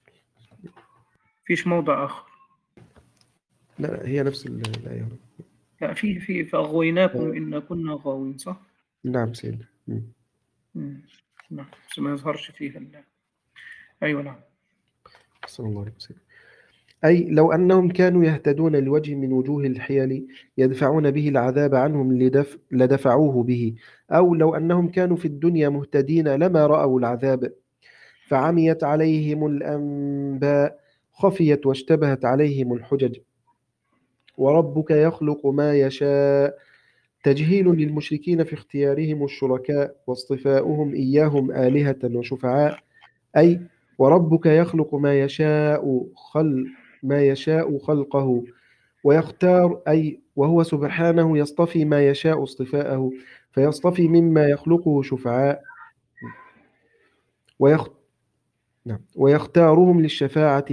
فيش موضع آخر. لا لا، هي نفس الآية. لا في في فأغويناكم إن كنا غاوين صح؟ نعم سيدنا. مم. مم. نعم بس ما يظهرش فيها ال... أيوة نعم. أحسن الله عليكم سيدنا. أي لو أنهم كانوا يهتدون لوجه من وجوه الحيل يدفعون به العذاب عنهم لدف لدفعوه به، أو لو أنهم كانوا في الدنيا مهتدين لما رأوا العذاب. فعميت عليهم الأنباء خفيت واشتبهت عليهم الحجج. وربك يخلق ما يشاء تجهيل للمشركين في اختيارهم الشركاء واصطفاؤهم إياهم آلهة وشفعاء. أي وربك يخلق ما يشاء خل ما يشاء خلقه ويختار، أي وهو سبحانه يصطفي ما يشاء اصطفاءه فيصطفي مما يخلقه شفعاء ويخ... نعم. ويختارهم للشفاعة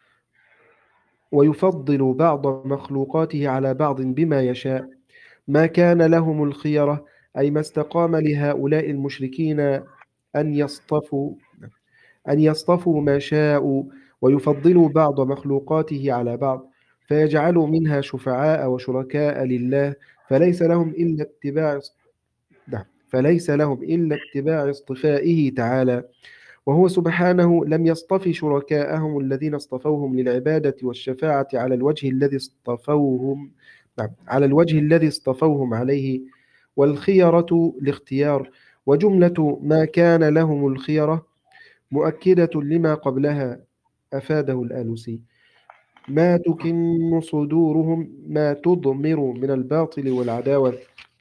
ويفضل بعض مخلوقاته على بعض بما يشاء ما كان لهم الخيرة، أي ما استقام لهؤلاء المشركين أن يصطفوا أن يصطفوا ما شاءوا ويفضلوا بعض مخلوقاته على بعض فيجعلوا منها شفعاء وشركاء لله فليس لهم إلا اتباع نعم. فليس لهم إلا اتباع اصطفائه تعالى، وهو سبحانه لم يصطفي شركاءهم الذين اصطفوهم للعبادة والشفاعة على الوجه الذي اصطفوهم نعم. على الوجه الذي اصطفوهم عليه. والخيرة الاختيار، وجملة ما كان لهم الخيرة مؤكدة لما قبلها. أفاده الآلوسي ما تكن صدورهم ما تضمر من الباطل والعداوة.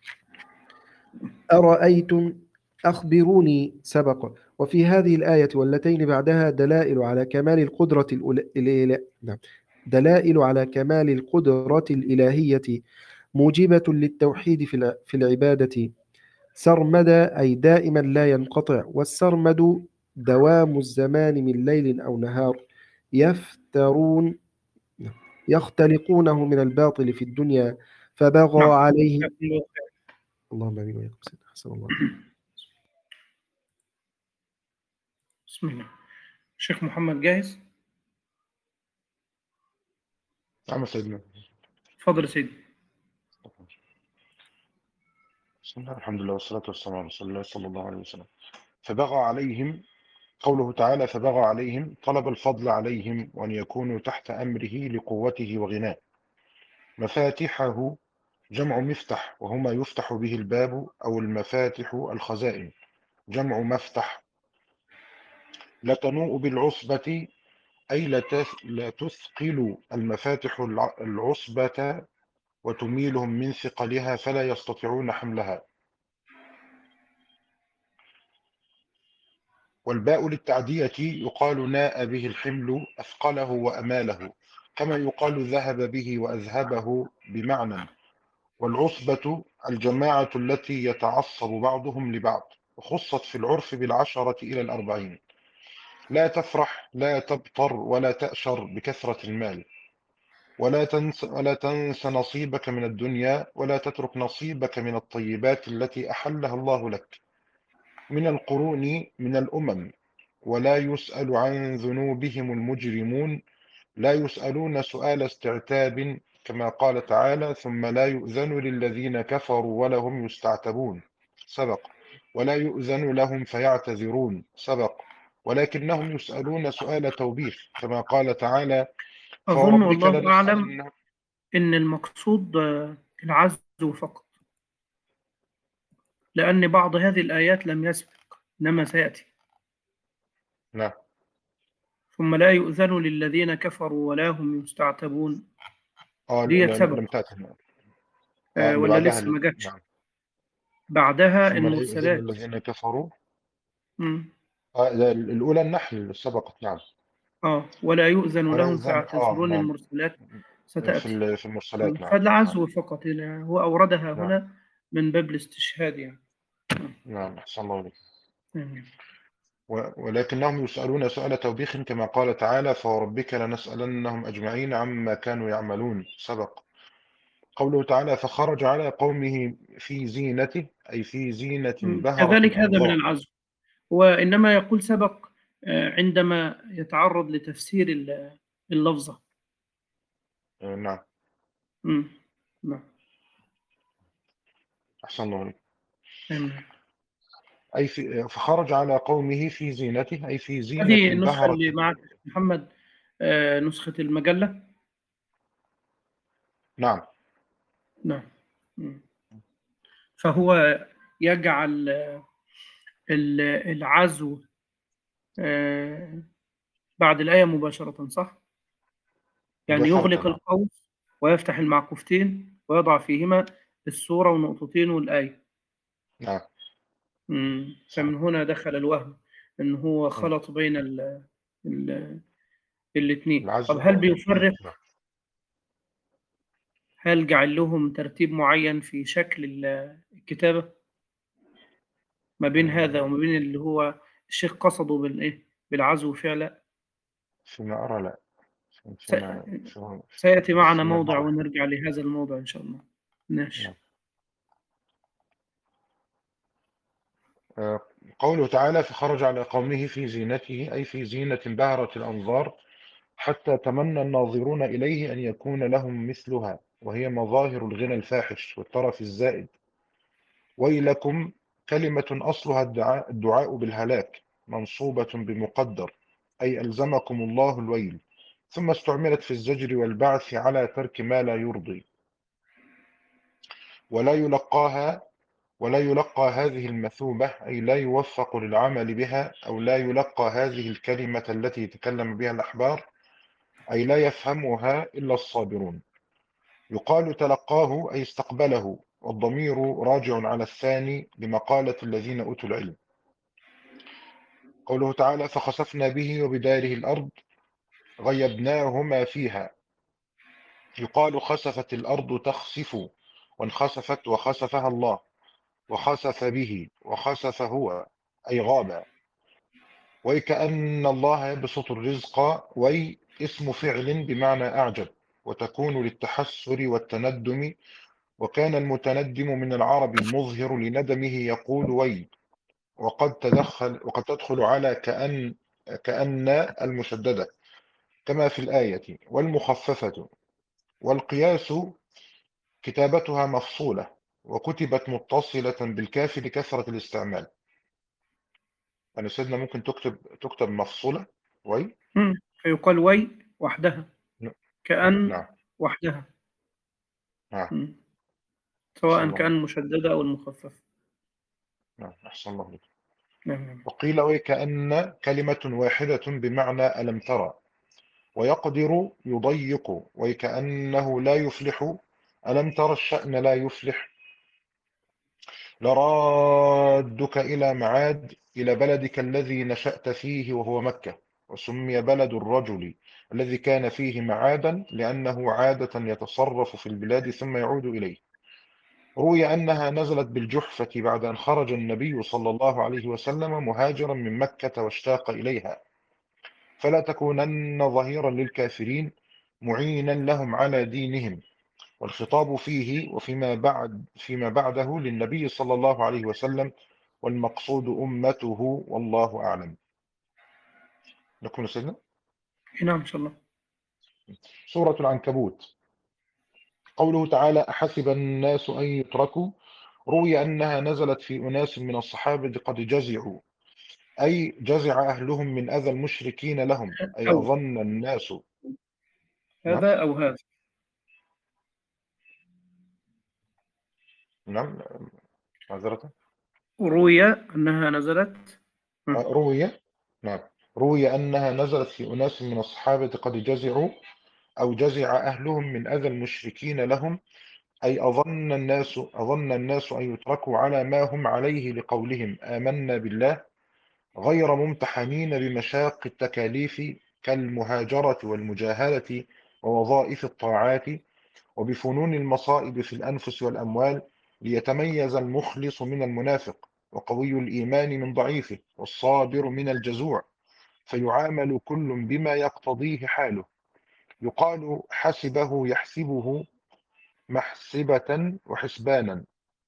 أرأيتم أخبروني سبق. وفي هذه الآية واللتين بعدها دلائل على كمال القدرة الإله... نعم. دلائل على كمال القدرة الإلهية موجبة للتوحيد في في العبادة. سرمدا أي دائما لا ينقطع، والسرمد دوام الزمان من ليل أو نهار. يفترون يختلقونه من الباطل في الدنيا فبغى نعم. عليه. اللهم امين وياكم سيدنا. حسن الله. بسم الله. شيخ محمد جاهز؟ نعم سيدنا. تفضل يا سيدي. بسم الله الحمد لله والصلاة والسلام على رسول الله صلى الله عليه وسلم. فبغى عليهم، قوله تعالى فبغى عليهم طلب الفضل عليهم وأن يكونوا تحت أمره لقوته وغناه. مفاتحه جمع مفتح وهما يفتح به الباب، أو المفاتح الخزائن جمع مفتح. لتنوء بالعصبة أي لا تثقل المفاتح العصبة وتميلهم من ثقلها فلا يستطيعون حملها. والباء للتعدية يقال ناء به الحمل أثقله وأماله، كما يقال ذهب به وأذهبه بمعنى. والعصبة الجماعة التي يتعصب بعضهم لبعض، وخصت في العرف بالعشرة إلى الأربعين. لا تفرح لا تبطر ولا تأشر بكثرة المال، ولا تنس, ولا تنس نصيبك من الدنيا، ولا تترك نصيبك من الطيبات التي أحلها الله لك من القرون من الأمم، ولا يسأل عن ذنوبهم المجرمون لا يسألون سؤال استعتاب كما قال تعالى ثم لا يؤذن للذين كفروا ولا هم يستعتبون سبق. ولا يؤذن لهم فيعتذرون سبق. ولكنهم يسألون سؤال توبيخ كما قال تعالى أظن فوربك والله أعلم لنسألنهم. إن المقصود آه، العزو فقط، لأن بعض هذه الآيات لم يسبق إنما سيأتي. نعم. ثم لا يؤذن للذين كفروا ولا هم يستعتبون، اه دي لا- لا- سبق لم تأتي. نعم. اه آه، اللي ولا بعدها لسه ال- ما جاتش؟ نعم. بعدها ثم لا يؤذن المرسلات. الذين كفروا. مم. آه لا، الأولى النحل اللي سبقت. نعم. آه ولا يؤذن ولا لهم يؤذن اه فيعتذرون، نعم المرسلات في ستأتي. ال- في مم. المرسلات. نعم. نعم. فالعزو فقط هو أوردها نعم. هنا من باب الاستشهاد يعني. نعم أحسن الله عليك. مم. و- ولكنهم يسألون سؤال توبيخ كما قال تعالى فوربك لنسألنهم أجمعين عما كانوا يعملون سبق. قوله تعالى فخرج على قومه في زينته أي في زينة مم. بهرة كذلك هذا من الأنظار. العزو، وإنما يقول سبق آه، عندما يتعرض لتفسير ال- اللفظة. آه، نعم مم. نعم. أحسن الله عليك. آمين. أي في فخرج على قومه في زينته أي في زينة هذه النسخة بهرة. اللي معك محمد، آه، نسخة المجلة. نعم. نعم. مم. فهو يجعل ال- العزو آه، بعد الآية مباشرة، صح؟ ده يعني فرق. يغلق نعم. القوس ويفتح المعكوفتين ويضع فيهما السورة ونقطتين والآية. نعم مم. صح. فمن هنا دخل الوهم أن هو مم. خلط بين ال ال الاثنين. طب العزو هل اه مم. بيفرق، نعم. هل جعل لهم ترتيب معين في شكل ال- الكتابة ما بين هذا آه، وما بين اللي هو الشيخ قصده بالإيه بالعزو فعلا؟ فيما أرى لا. س- فيما فيما سيأتي معنا فيما موضع نرى. ونرجع لهذا الموضع إن شاء الله. نعم. ماشي. آه، قوله تعالى فخرج على قومه في زينته أي في زينة بهرة الأنظار حتى تمنى الناظرون إليه أن يكون لهم مثلها وهي مظاهر الغنى الفاحش والترف الزائد. ويلكم كلمة أصلها الدعاء, الدعاء بالهلاك منصوبة بمقدر أي ألزمكم الله الويل، ثم استعملت في الزجر والبعث على ترك ما لا يرضي. ولا يلقاها ولا يلقى هذه المثوبة أي لا يوفق للعمل بها أو لا يلقى هذه الكلمة التي تكلم بها الأحبار أي لا يفهمها إلا الصابرون. يقال تلقاه أي استقبله والضمير راجع على الثاني لمقالة الذين أوتوا العلم. قوله تعالى فخسفنا به وبداره الأرض غيبناهما فيها. يقال خسفت الأرض تخسف وانخسفت وخسفها الله وخسف به وخسف هو أي غاب. وكأن الله يبسط الرزق وي اسم فعل بمعنى أعجب وتكون للتحسر والتندم. وكان المتندم من العرب المظهر لندمه يقول وي. وقد تدخل وقد تدخل على كأن كأن المشددة كما في الآية والمخففة. والقياس كتابتها مفصولة وكتبت متصلة بالكاف لكثرة الاستعمال. يعني سيدنا ممكن تكتب تكتب مفصولة وي. مم. فيقال وي وحدها، كأن نعم. وحدها. نعم مم. أحسن سواء الله عليك. كان مشددة أو المخففة. نعم أحسن الله عليك. نعم. وقيل وكأن كلمة واحدة بمعنى ألم ترى. ويقدر يضيق وكأنه لا يفلح ألم ترى الشأن لا يفلح. لرادك إلى معاد إلى بلدك الذي نشأت فيه وهو مكة. وسمي بلد الرجل الذي كان فيه معادا لأنه عادة يتصرف في البلاد ثم يعود إليه. روي أنها نزلت بالجحفة بعد أن خرج النبي صلى الله عليه وسلم مهاجرا من مكة واشتاق إليها. فلا تكونن ظهيرا للكافرين معينا لهم على دينهم. والخطاب فيه وفيما بعد فيما بعده للنبي صلى الله عليه وسلم والمقصود أمته والله أعلم. نكون سيدنا. نعم إن شاء الله. سورة العنكبوت، قوله تعالى: أحسب الناس أن يتركوا. روي أنها نزلت في أناس من الصحابة قد جزعوا، أي جزع أهلهم من أذى المشركين لهم، أي أو أظن الناس. نعم هذا أو هذا. نعم معذرة. روي أنها نزلت. آه، روي نعم روي أنها نزلت في أناس من الصحابة قد جزعوا، أو جزع أهلهم من أذى المشركين لهم، أي أظن الناس أظن الناس أن يتركوا على ما هم عليه لقولهم آمنا بالله، غير ممتحنين بمشاق التكاليف كالمهاجرة والمجاهدة ووظائف الطاعات، وبفنون المصائب في الأنفس والأموال، ليتميز المخلص من المنافق، وقوي الإيمان من ضعيفه، والصابر من الجزوع، فيعامل كل بما يقتضيه حاله. يقال حسبه يحسبه محسبة وحسبانا.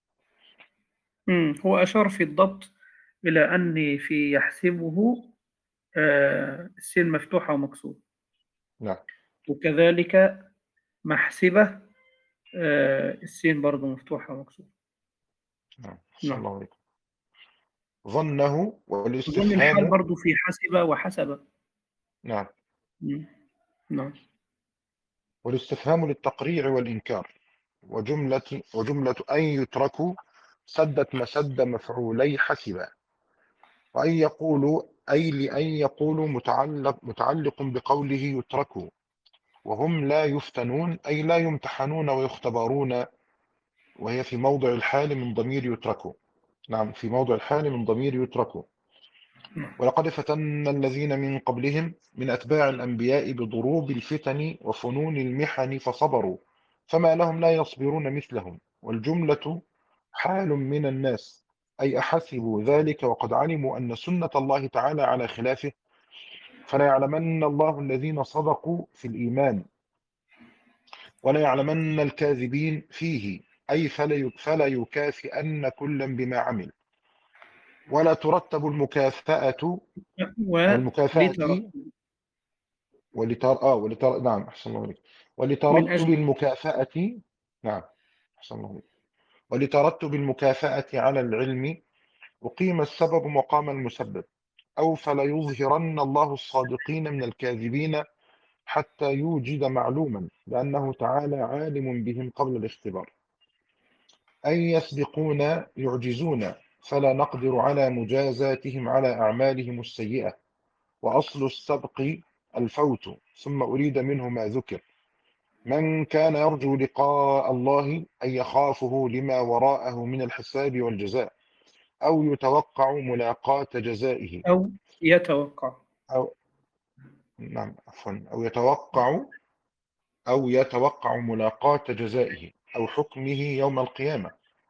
مم. هو أشار في الضبط إلى أن في يحسبه آه، السين مفتوحة ومكسورة، نعم وكذلك محسبة آه، السين برضه مفتوحة ومكسورة. نعم صلى نعم. الله عليه. ظنه أظن الحال والاستفهام. برضه في حسبة وحسبة. نعم مم. نعم. والاستفهام للتقريع والإنكار. وجملة وجملة أن يتركوا سدت مسد مفعولي حسب. وأن يقولوا أي لأن يقولوا متعلق متعلق بقوله يتركوا، وهم لا يفتنون أي لا يمتحنون ويختبرون، وهي في موضع الحال من ضمير يتركوا. نعم في موضع الحال من ضمير يتركوا. ولقد فتنا الذين من قبلهم من أتباع الأنبياء بضروب الفتن وفنون المحن فصبروا، فما لهم لا يصبرون مثلهم. والجملة حال من الناس، أي أحسبوا ذلك وقد علموا أن سنة الله تعالى على خلافه، فلا يعلمن الله الذين صدقوا في الإيمان ولا يعلمن الكاذبين فيه، أي فلا فلا يكافئن كلا بما عمل. ولا ترتب المكافأة أو ولترى المكافأة ولتر آه ولتر نعم أحسن الله عليك. من ولترتب أجل. المكافأة. نعم أحسن الله عليك. ولترتب المكافأة على العلم أقيم السبب مقام المسبب، أو فلا يظهرن الله الصادقين من الكاذبين حتى يوجد معلوما، لأنه تعالى عالم بهم قبل الاختبار. أن يسبقون يعجزون، فلا نقدر على مجازاتهم على أعمالهم السيئة. وأصل السبق الفوت، ثم أريد منه ما ذكر. من كان يرجو لقاء الله أي يخافه لما وراءه من الحساب والجزاء، أو يتوقع ملاقاة جزائه. أو يتوقع. أو نعم عفوا أو يتوقع أو يتوقع ملاقاة جزائه أو حكمه يوم القيامة،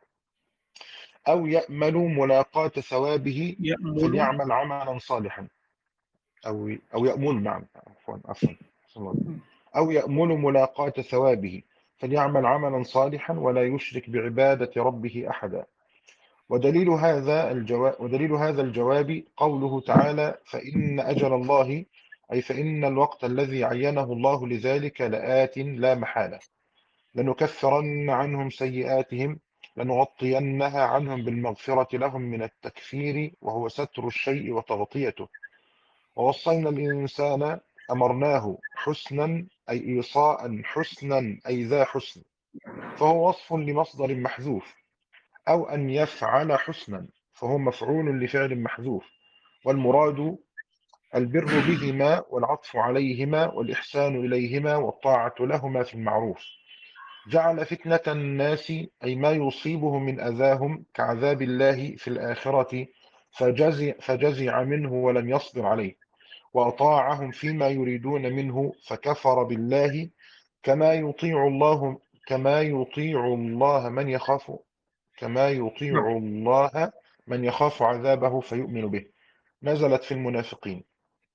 أو يأمل ملاقاة ثوابه يأمل. فليعمل عملا صالحا. أو أو يأمل نعم عفوا عفوا أو يأمل ملاقاة ثوابه فليعمل عملا صالحا ولا يشرك بعبادة ربه أحدا. ودليل هذا الجواب ودليل هذا الجواب قوله تعالى: فإن أجل الله، أي فإن الوقت الذي عينه الله لذلك لآت لا محالة. لنكفرن عنهم سيئاتهم، لنغطينها عنهم بالمغفرة لهم من التكفير، وهو ستر الشيء وتغطيته. ووصينا الإنسان أمرناه حسنا، أي إيصاء حسنا أي ذا حسن، فهو وصف لمصدر محذوف. أو أن يفعل حسنا، فهو مفعول لفعل محذوف. والمراد البر بهما والعطف عليهما والإحسان إليهما والطاعة لهما في المعروف. جعل فتنة الناس أي ما يصيبه من أذاهم كعذاب الله في الآخرة، فجزع, فجزع منه ولم يصبر عليه، وأطاعهم فيما يريدون منه فكفر بالله، كما يطيع الله كما يطيع الله من يخاف كما نعم. يطيع الله من يخاف عذابه فيؤمن به. نزلت في المنافقين.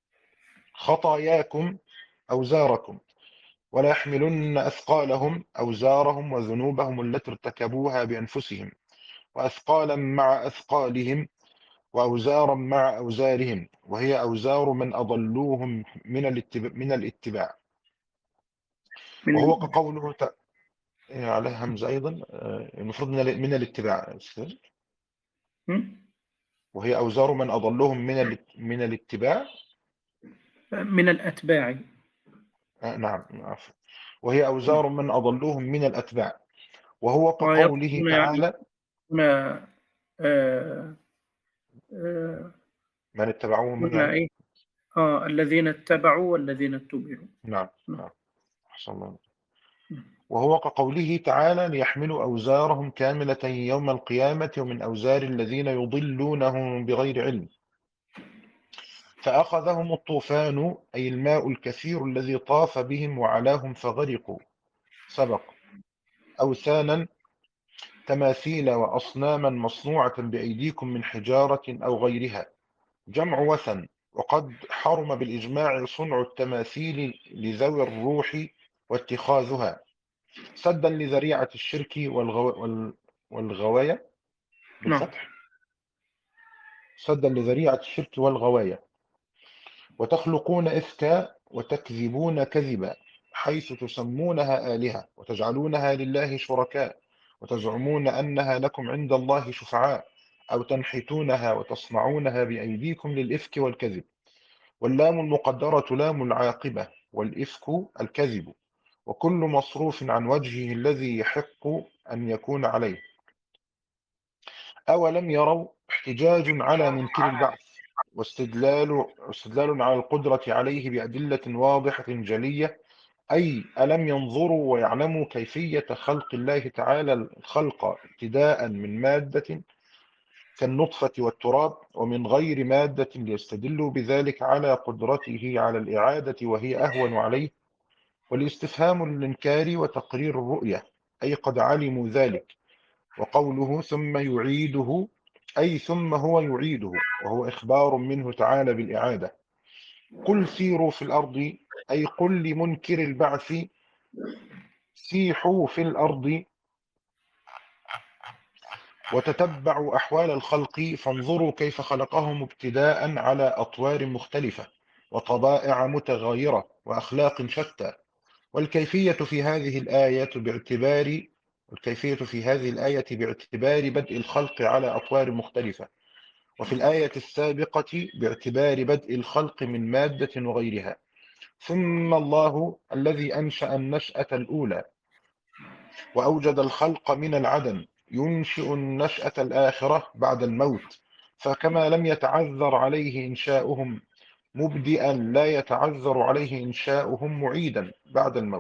خطاياكم أوزاركم، ولا يحملن أثقالهم أوزارهم وذنوبهم التي ارتكبوها بأنفسهم، وأثقالا مع أثقالهم، وأوزارا مع أوزارهم، وهي أوزار من أضلوهم من الاتباع, من الاتباع. من وهو كقوله ت... عليه همزة أيضا، المفروض من, ال... من الاتباع. وهي أوزار من أضلهم من ال... من الاتباع من الأتباع. آه نعم عفوا. وهي أوزار من أضلهم من الأتباع. وهو كقوله تعالى هنا آه آه من اتبعوهم من هنا يعني إيه؟ آه الذين اتبعوا والذين اتبعوا. نعم نعم أحسن الله. وهو كقوله تعالى ليحملوا أوزارهم كاملة يوم القيامة ومن أوزار الذين يضلونهم بغير علم فأخذهم الطوفان أي الماء الكثير الذي طاف بهم وعلاهم فغرقوا. سبق. أوثانا تماثيل وأصناما مصنوعة بأيديكم من حجارة أو غيرها جمع وثن. وقد حرم بالإجماع صنع التماثيل لذوي الروح واتخاذها سدا لذريعة الشرك والغو... وال... والغواية بالفتح سدا لذريعة الشرك والغواية. وتخلقون إفكا وتكذبون كذبا حيث تسمونها آلهة وتجعلونها لله شركاء وتزعمون أنها لكم عند الله شفعاء أو تنحتونها وتصنعونها بأيديكم للإفك والكذب. واللام المقدرة لام العاقبة والإفك الكذب وكل مصروف عن وجهه الذي يحق أن يكون عليه. أولم يروا احتجاج على منكر البعث واستدلال, واستدلال على القدرة عليه بأدلة واضحة جلية أي ألم ينظروا ويعلموا كيفية خلق الله تعالى الخلق ابتداء من مادة كالنطفة والتراب ومن غير مادة ليستدلوا بذلك على قدرته على الإعادة وهي أهون عليه. والاستفهام للإنكار وتقرير الرؤية أي قد علموا ذلك. وقوله ثم يعيده أي ثم هو يعيده وهو إخبار منه تعالى بالإعادة. قل سيروا في الأرض أي قل لمنكر البعث سيحوا في الأرض وتتبعوا أحوال الخلق فانظروا كيف خلقهم ابتداء على أطوار مختلفة وطبائع متغايرة وأخلاق شتى. والكيفية في هذه الآية باعتبار الكيفية في هذه الآية باعتبار بدء الخلق على أطوار مختلفة وفي الآية السابقة باعتبار بدء الخلق من مادة وغيرها. ثم الله الذي أنشأ النشأة الأولى وأوجد الخلق من العدم ينشئ النشأة الآخرة بعد الموت فكما لم يتعذر عليه إنشاؤهم مبدئا لا يتعذر عليه إنشاؤهم معيدا بعد الموت.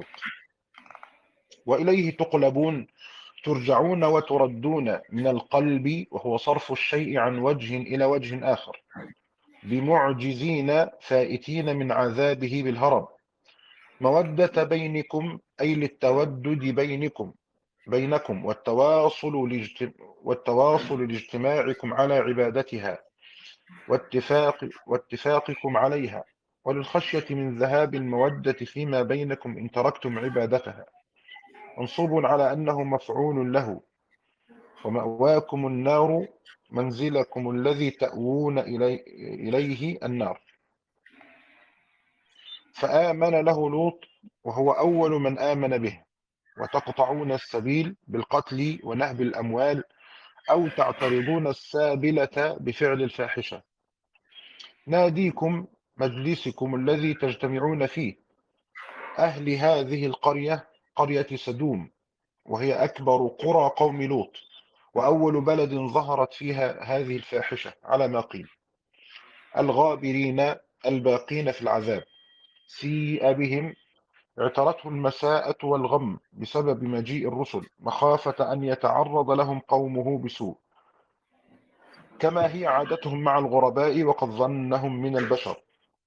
وإليه تقلبون ترجعون وتردون من القلب وهو صرف الشيء عن وجه إلى وجه آخر بمعجزين فائتين من عذابه بالهرب مودة بينكم أي للتودد بينكم بينكم والتواصل لاجتم... والتواصل لاجتماعكم على عبادتها واتفاق واتفاقكم عليها وللخشية من ذهاب المودة فيما بينكم إن تركتم عبادتها منصوب على أنه مفعول له. ومأواكم النار منزلكم الذي تأوون إلي... إليه النار. فآمن له لوط وهو أول من آمن به. وتقطعون السبيل بالقتل ونهب الأموال أو تعترضون السابلة بفعل الفاحشة. ناديكم مجلسكم الذي تجتمعون فيه أهل هذه القرية قرية سدوم وهي أكبر قرى قوم لوط وأول بلد ظهرت فيها هذه الفاحشة على ما قيل. الغابرين الباقين في العذاب سيء بهم اعترته المساءة والغم بسبب مجيء الرسل مخافة أن يتعرض لهم قومه بسوء كما هي عادتهم مع الغرباء وقد ظنهم من البشر.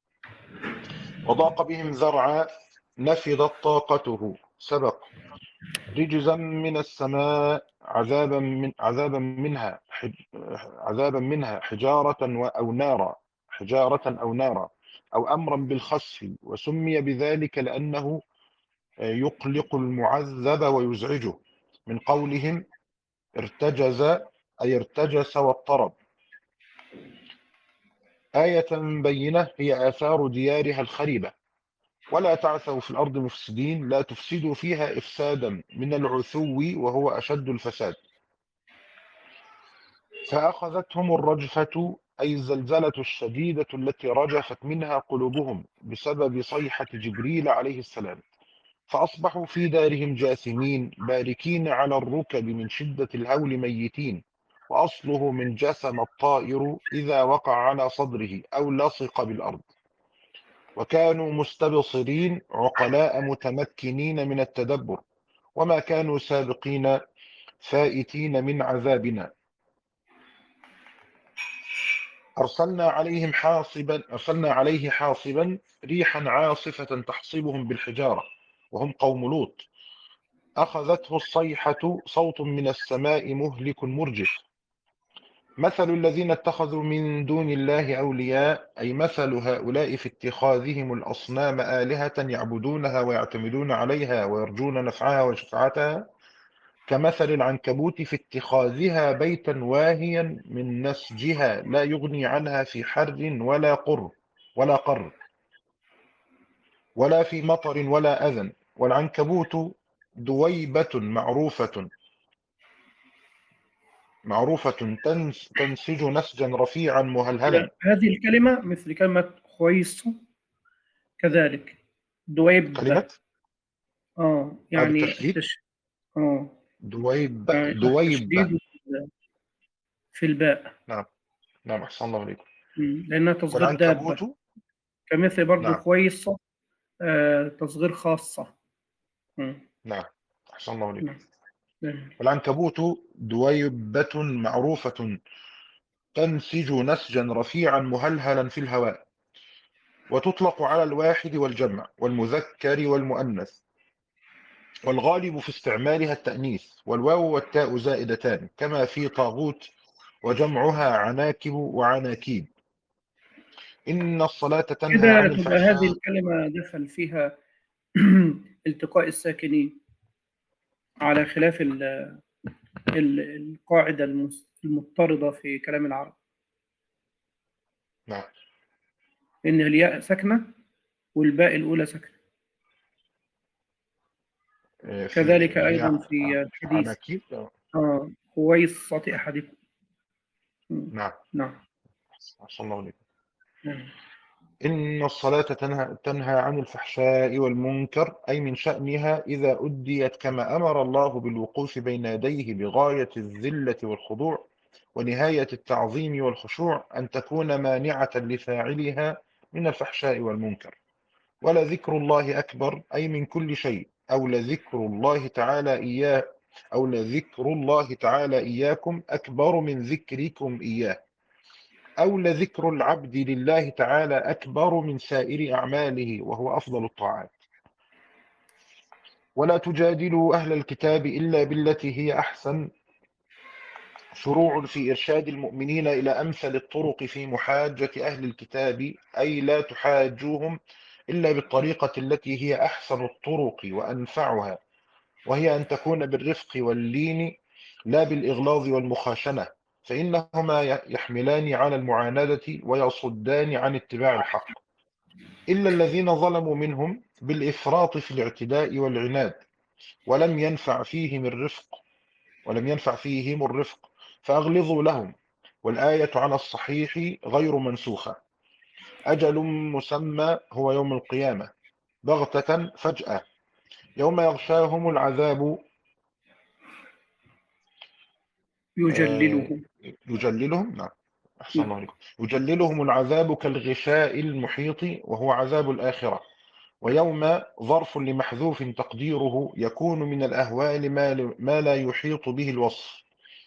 وضاق بهم ذرعا نفضت طاقته. سبق. رجزا من السماء عذابا من عذابا منها حج عذابا منها حجارة أو نارا حجارة أو نارا أو أمرا بالخسف وسمي بذلك لأنه يقلق المعذب ويزعجه من قولهم ارتجز أي ارتجس واضطرب. آية بينة هي آثار ديارها الخريبة ولا تعثوا في الأرض مفسدين، لا تفسدوا فيها إفسادا من العثو وهو أشد الفساد. فأخذتهم الرجفة أي الزلزلة الشديدة التي رجفت منها قلوبهم بسبب صيحة جبريل عليه السلام، فأصبحوا في دارهم جاثمين باركين على الركب من شدة الهول ميتين، وأصله من جسم الطائر إذا وقع على صدره أو لصق بالأرض. وكانوا مستبصرين عقلاء متمكنين من التدبر، وما كانوا سابقين فائتين من عذابنا. أرسلنا عليهم حاصبا أرسلنا عليه حاصبا ريحا عاصفة تحصبهم بالحجارة وهم قوم لوط. أخذته الصيحة صوت من السماء مهلك مرجف. مثل الذين اتخذوا من دون الله أولياء أي مثل هؤلاء في اتخاذهم الأصنام آلهة يعبدونها ويعتمدون عليها ويرجون نفعها وشفعتها، كمثل العنكبوت في اتخاذها بيتا واهيا من نسجها لا يغني عنها في حر ولا قر ولا قر ولا في مطر ولا أذى. والعنكبوت دويبة معروفة معروفة تنس تنسج نسجا رفيعا مهلهلا. هذه الكلمة مثل كلمة خويص كذلك دويب. كلمة اه آه يعني بالتشديد التش... اه دويب يعني دويب التشديد في الباء. نعم نعم أحسن الله عليكم. مم. لأنها تصغير دابة، والعنكبوت كمثل برضو نعم خويصة آه تصغير خاصة. مم. نعم أحسن الله عليكم. نعم. والعنكبوت دويبة معروفة تنسج نسجا رفيعا مهلهلا في الهواء، وتطلق على الواحد والجمع والمذكر والمؤنث، والغالب في استعمالها التأنيث، والواو والتاء زائدتان كما في طاغوت، وجمعها عناكب وعناكيب. إن الصلاة تنهى عن كده تبقى هذه الفحشاء. الكلمة دخل فيها التقاء الساكنين، على خلاف ال ال القاعدة المس- المضطردة في كلام العرب، نعم إن الياء ساكنة والباء الأولى ساكنة. في كذلك اللي أيضا هي في الحديث عناكيب. آه خويصة أحدكم. مم. نعم نعم. أحسن الله عليكم. نعم. إن الصلاة تنهى, تنهى عن الفحشاء والمنكر، أي من شأنها إذا أديت كما أمر الله بالوقوف بين يديه بغاية الذلة والخضوع ونهاية التعظيم والخشوع، أن تكون مانعة لفاعلها من الفحشاء والمنكر. ولذكر الله أكبر أي من كل شيء، أو لذكر الله تعالى إياه أو لذكر الله تعالى إياكم أكبر من ذكركم إياه، أو لذكر العبد لله تعالى أكبر من سائر أعماله وهو أفضل الطاعات. ولا تجادلوا أهل الكتاب إلا بالتي هي أحسن، شروع في إرشاد المؤمنين إلى أمثل الطرق في محاجة أهل الكتاب، أي لا تحاجوهم إلا بالطريقة التي هي أحسن الطرق وأنفعها، وهي أن تكون بالرفق واللين لا بالإغلاظ والمخاشنة، فإنهما يحملان على المعاندة ويصدان عن اتباع الحق، إلا الذين ظلموا منهم بالإفراط في الاعتداء والعناد، ولم ينفع فيهم الرفق ولم ينفع فيهم الرفق فأغلظوا لهم. والآية على الصحيح غير منسوخة. أجل مسمى هو يوم القيامة، بغتة فجأة، يوم يغشاهم العذاب يجلله. يجللهم نعم أحسن الله عليكم. يجللهم العذاب كالغشاء المحيط وهو عذاب الآخرة. ويوم ظرف لمحذوف تقديره يكون من الأهوال ما لا يحيط به الوصف.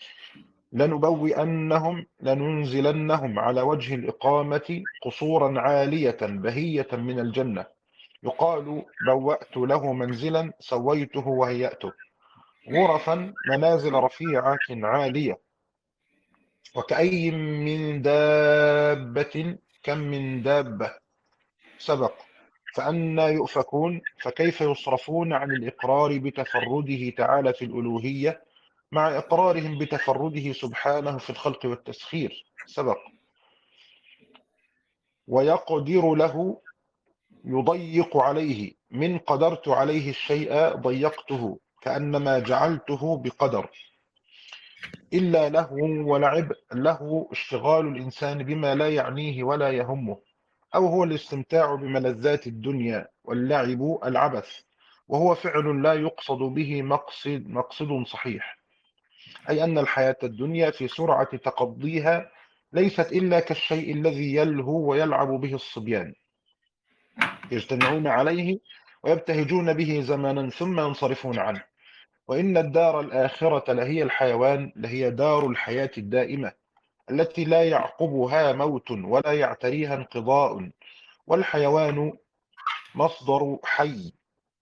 لنبوئنهم لننزلنهم على وجه الإقامة قصورا عالية بهية من الجنة، يقال بوأت له منزلا سويته وهيأته، غرفا منازل رفيعة عالية. وكأي من دابة كم من دابة سبق فأنى يؤفكون، فكيف يصرفون عن الإقرار بتفرده تعالى في الألوهية مع إقرارهم بتفرده سبحانه في الخلق والتسخير سبق. ويقدر له يضيق عليه من قدرت عليه الشيء ضيقته كأنما جعلته بقدر إلا لهو ولعب له اشتغال الإنسان بما لا يعنيه ولا يهمه أو هو الاستمتاع بملذات الدنيا واللعب العبث وهو فعل لا يقصد به مقصد, مقصد صحيح أي أن الحياة الدنيا في سرعة تقضيها ليست إلا كالشيء الذي يلهو ويلعب به الصبيان يجتمعون عليه ويبتهجون به زمانا ثم ينصرفون عنه وإن الدار الآخرة لهي الحيوان لهي دار الحياة الدائمة التي لا يعقبها موت ولا يعتريها انقضاء والحيوان مصدر حي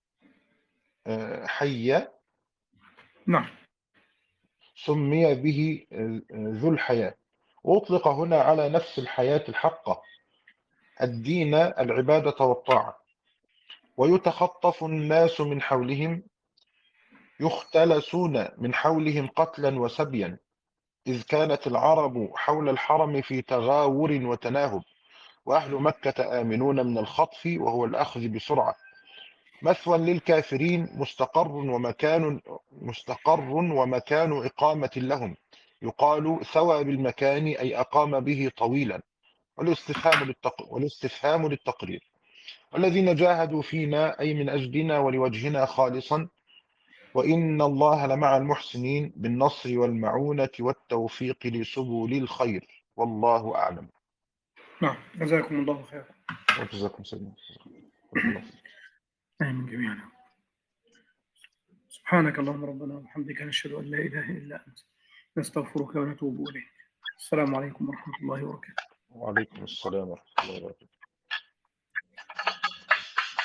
حي نعم. سمي به ذو الحياة وأطلق هنا على نفس الحياة الحقة الدين العبادة والطاعة ويتخطف الناس من حولهم يختلسون من حولهم قتلا وسبيا إذ كانت العرب حول الحرم في تغاور وتناهب وأهل مكة آمنون من الخطف وهو الأخذ بسرعة مثوى للكافرين مستقر ومكان مستقر ومكان إقامة لهم يقال ثوى بالمكان أي أقام به طويلا والاستفهام للتق... والاستفهام للتقرير والذين جاهدوا فينا أي من أجلنا ولوجهنا خالصا وإن الله لمع المحسنين بالنصر والمعونة والتوفيق لسبل الخير والله أعلم. نعم جزاكم الله خيرا. وجزاكم سلام. آمين جميعا. سبحانك اللهم ربنا وبحمدك نشهد أن لا إله إلا أنت نستغفرك ونتوب إليك. السلام عليكم ورحمة الله وبركاته. وعليكم السلام ورحمة الله وبركاته.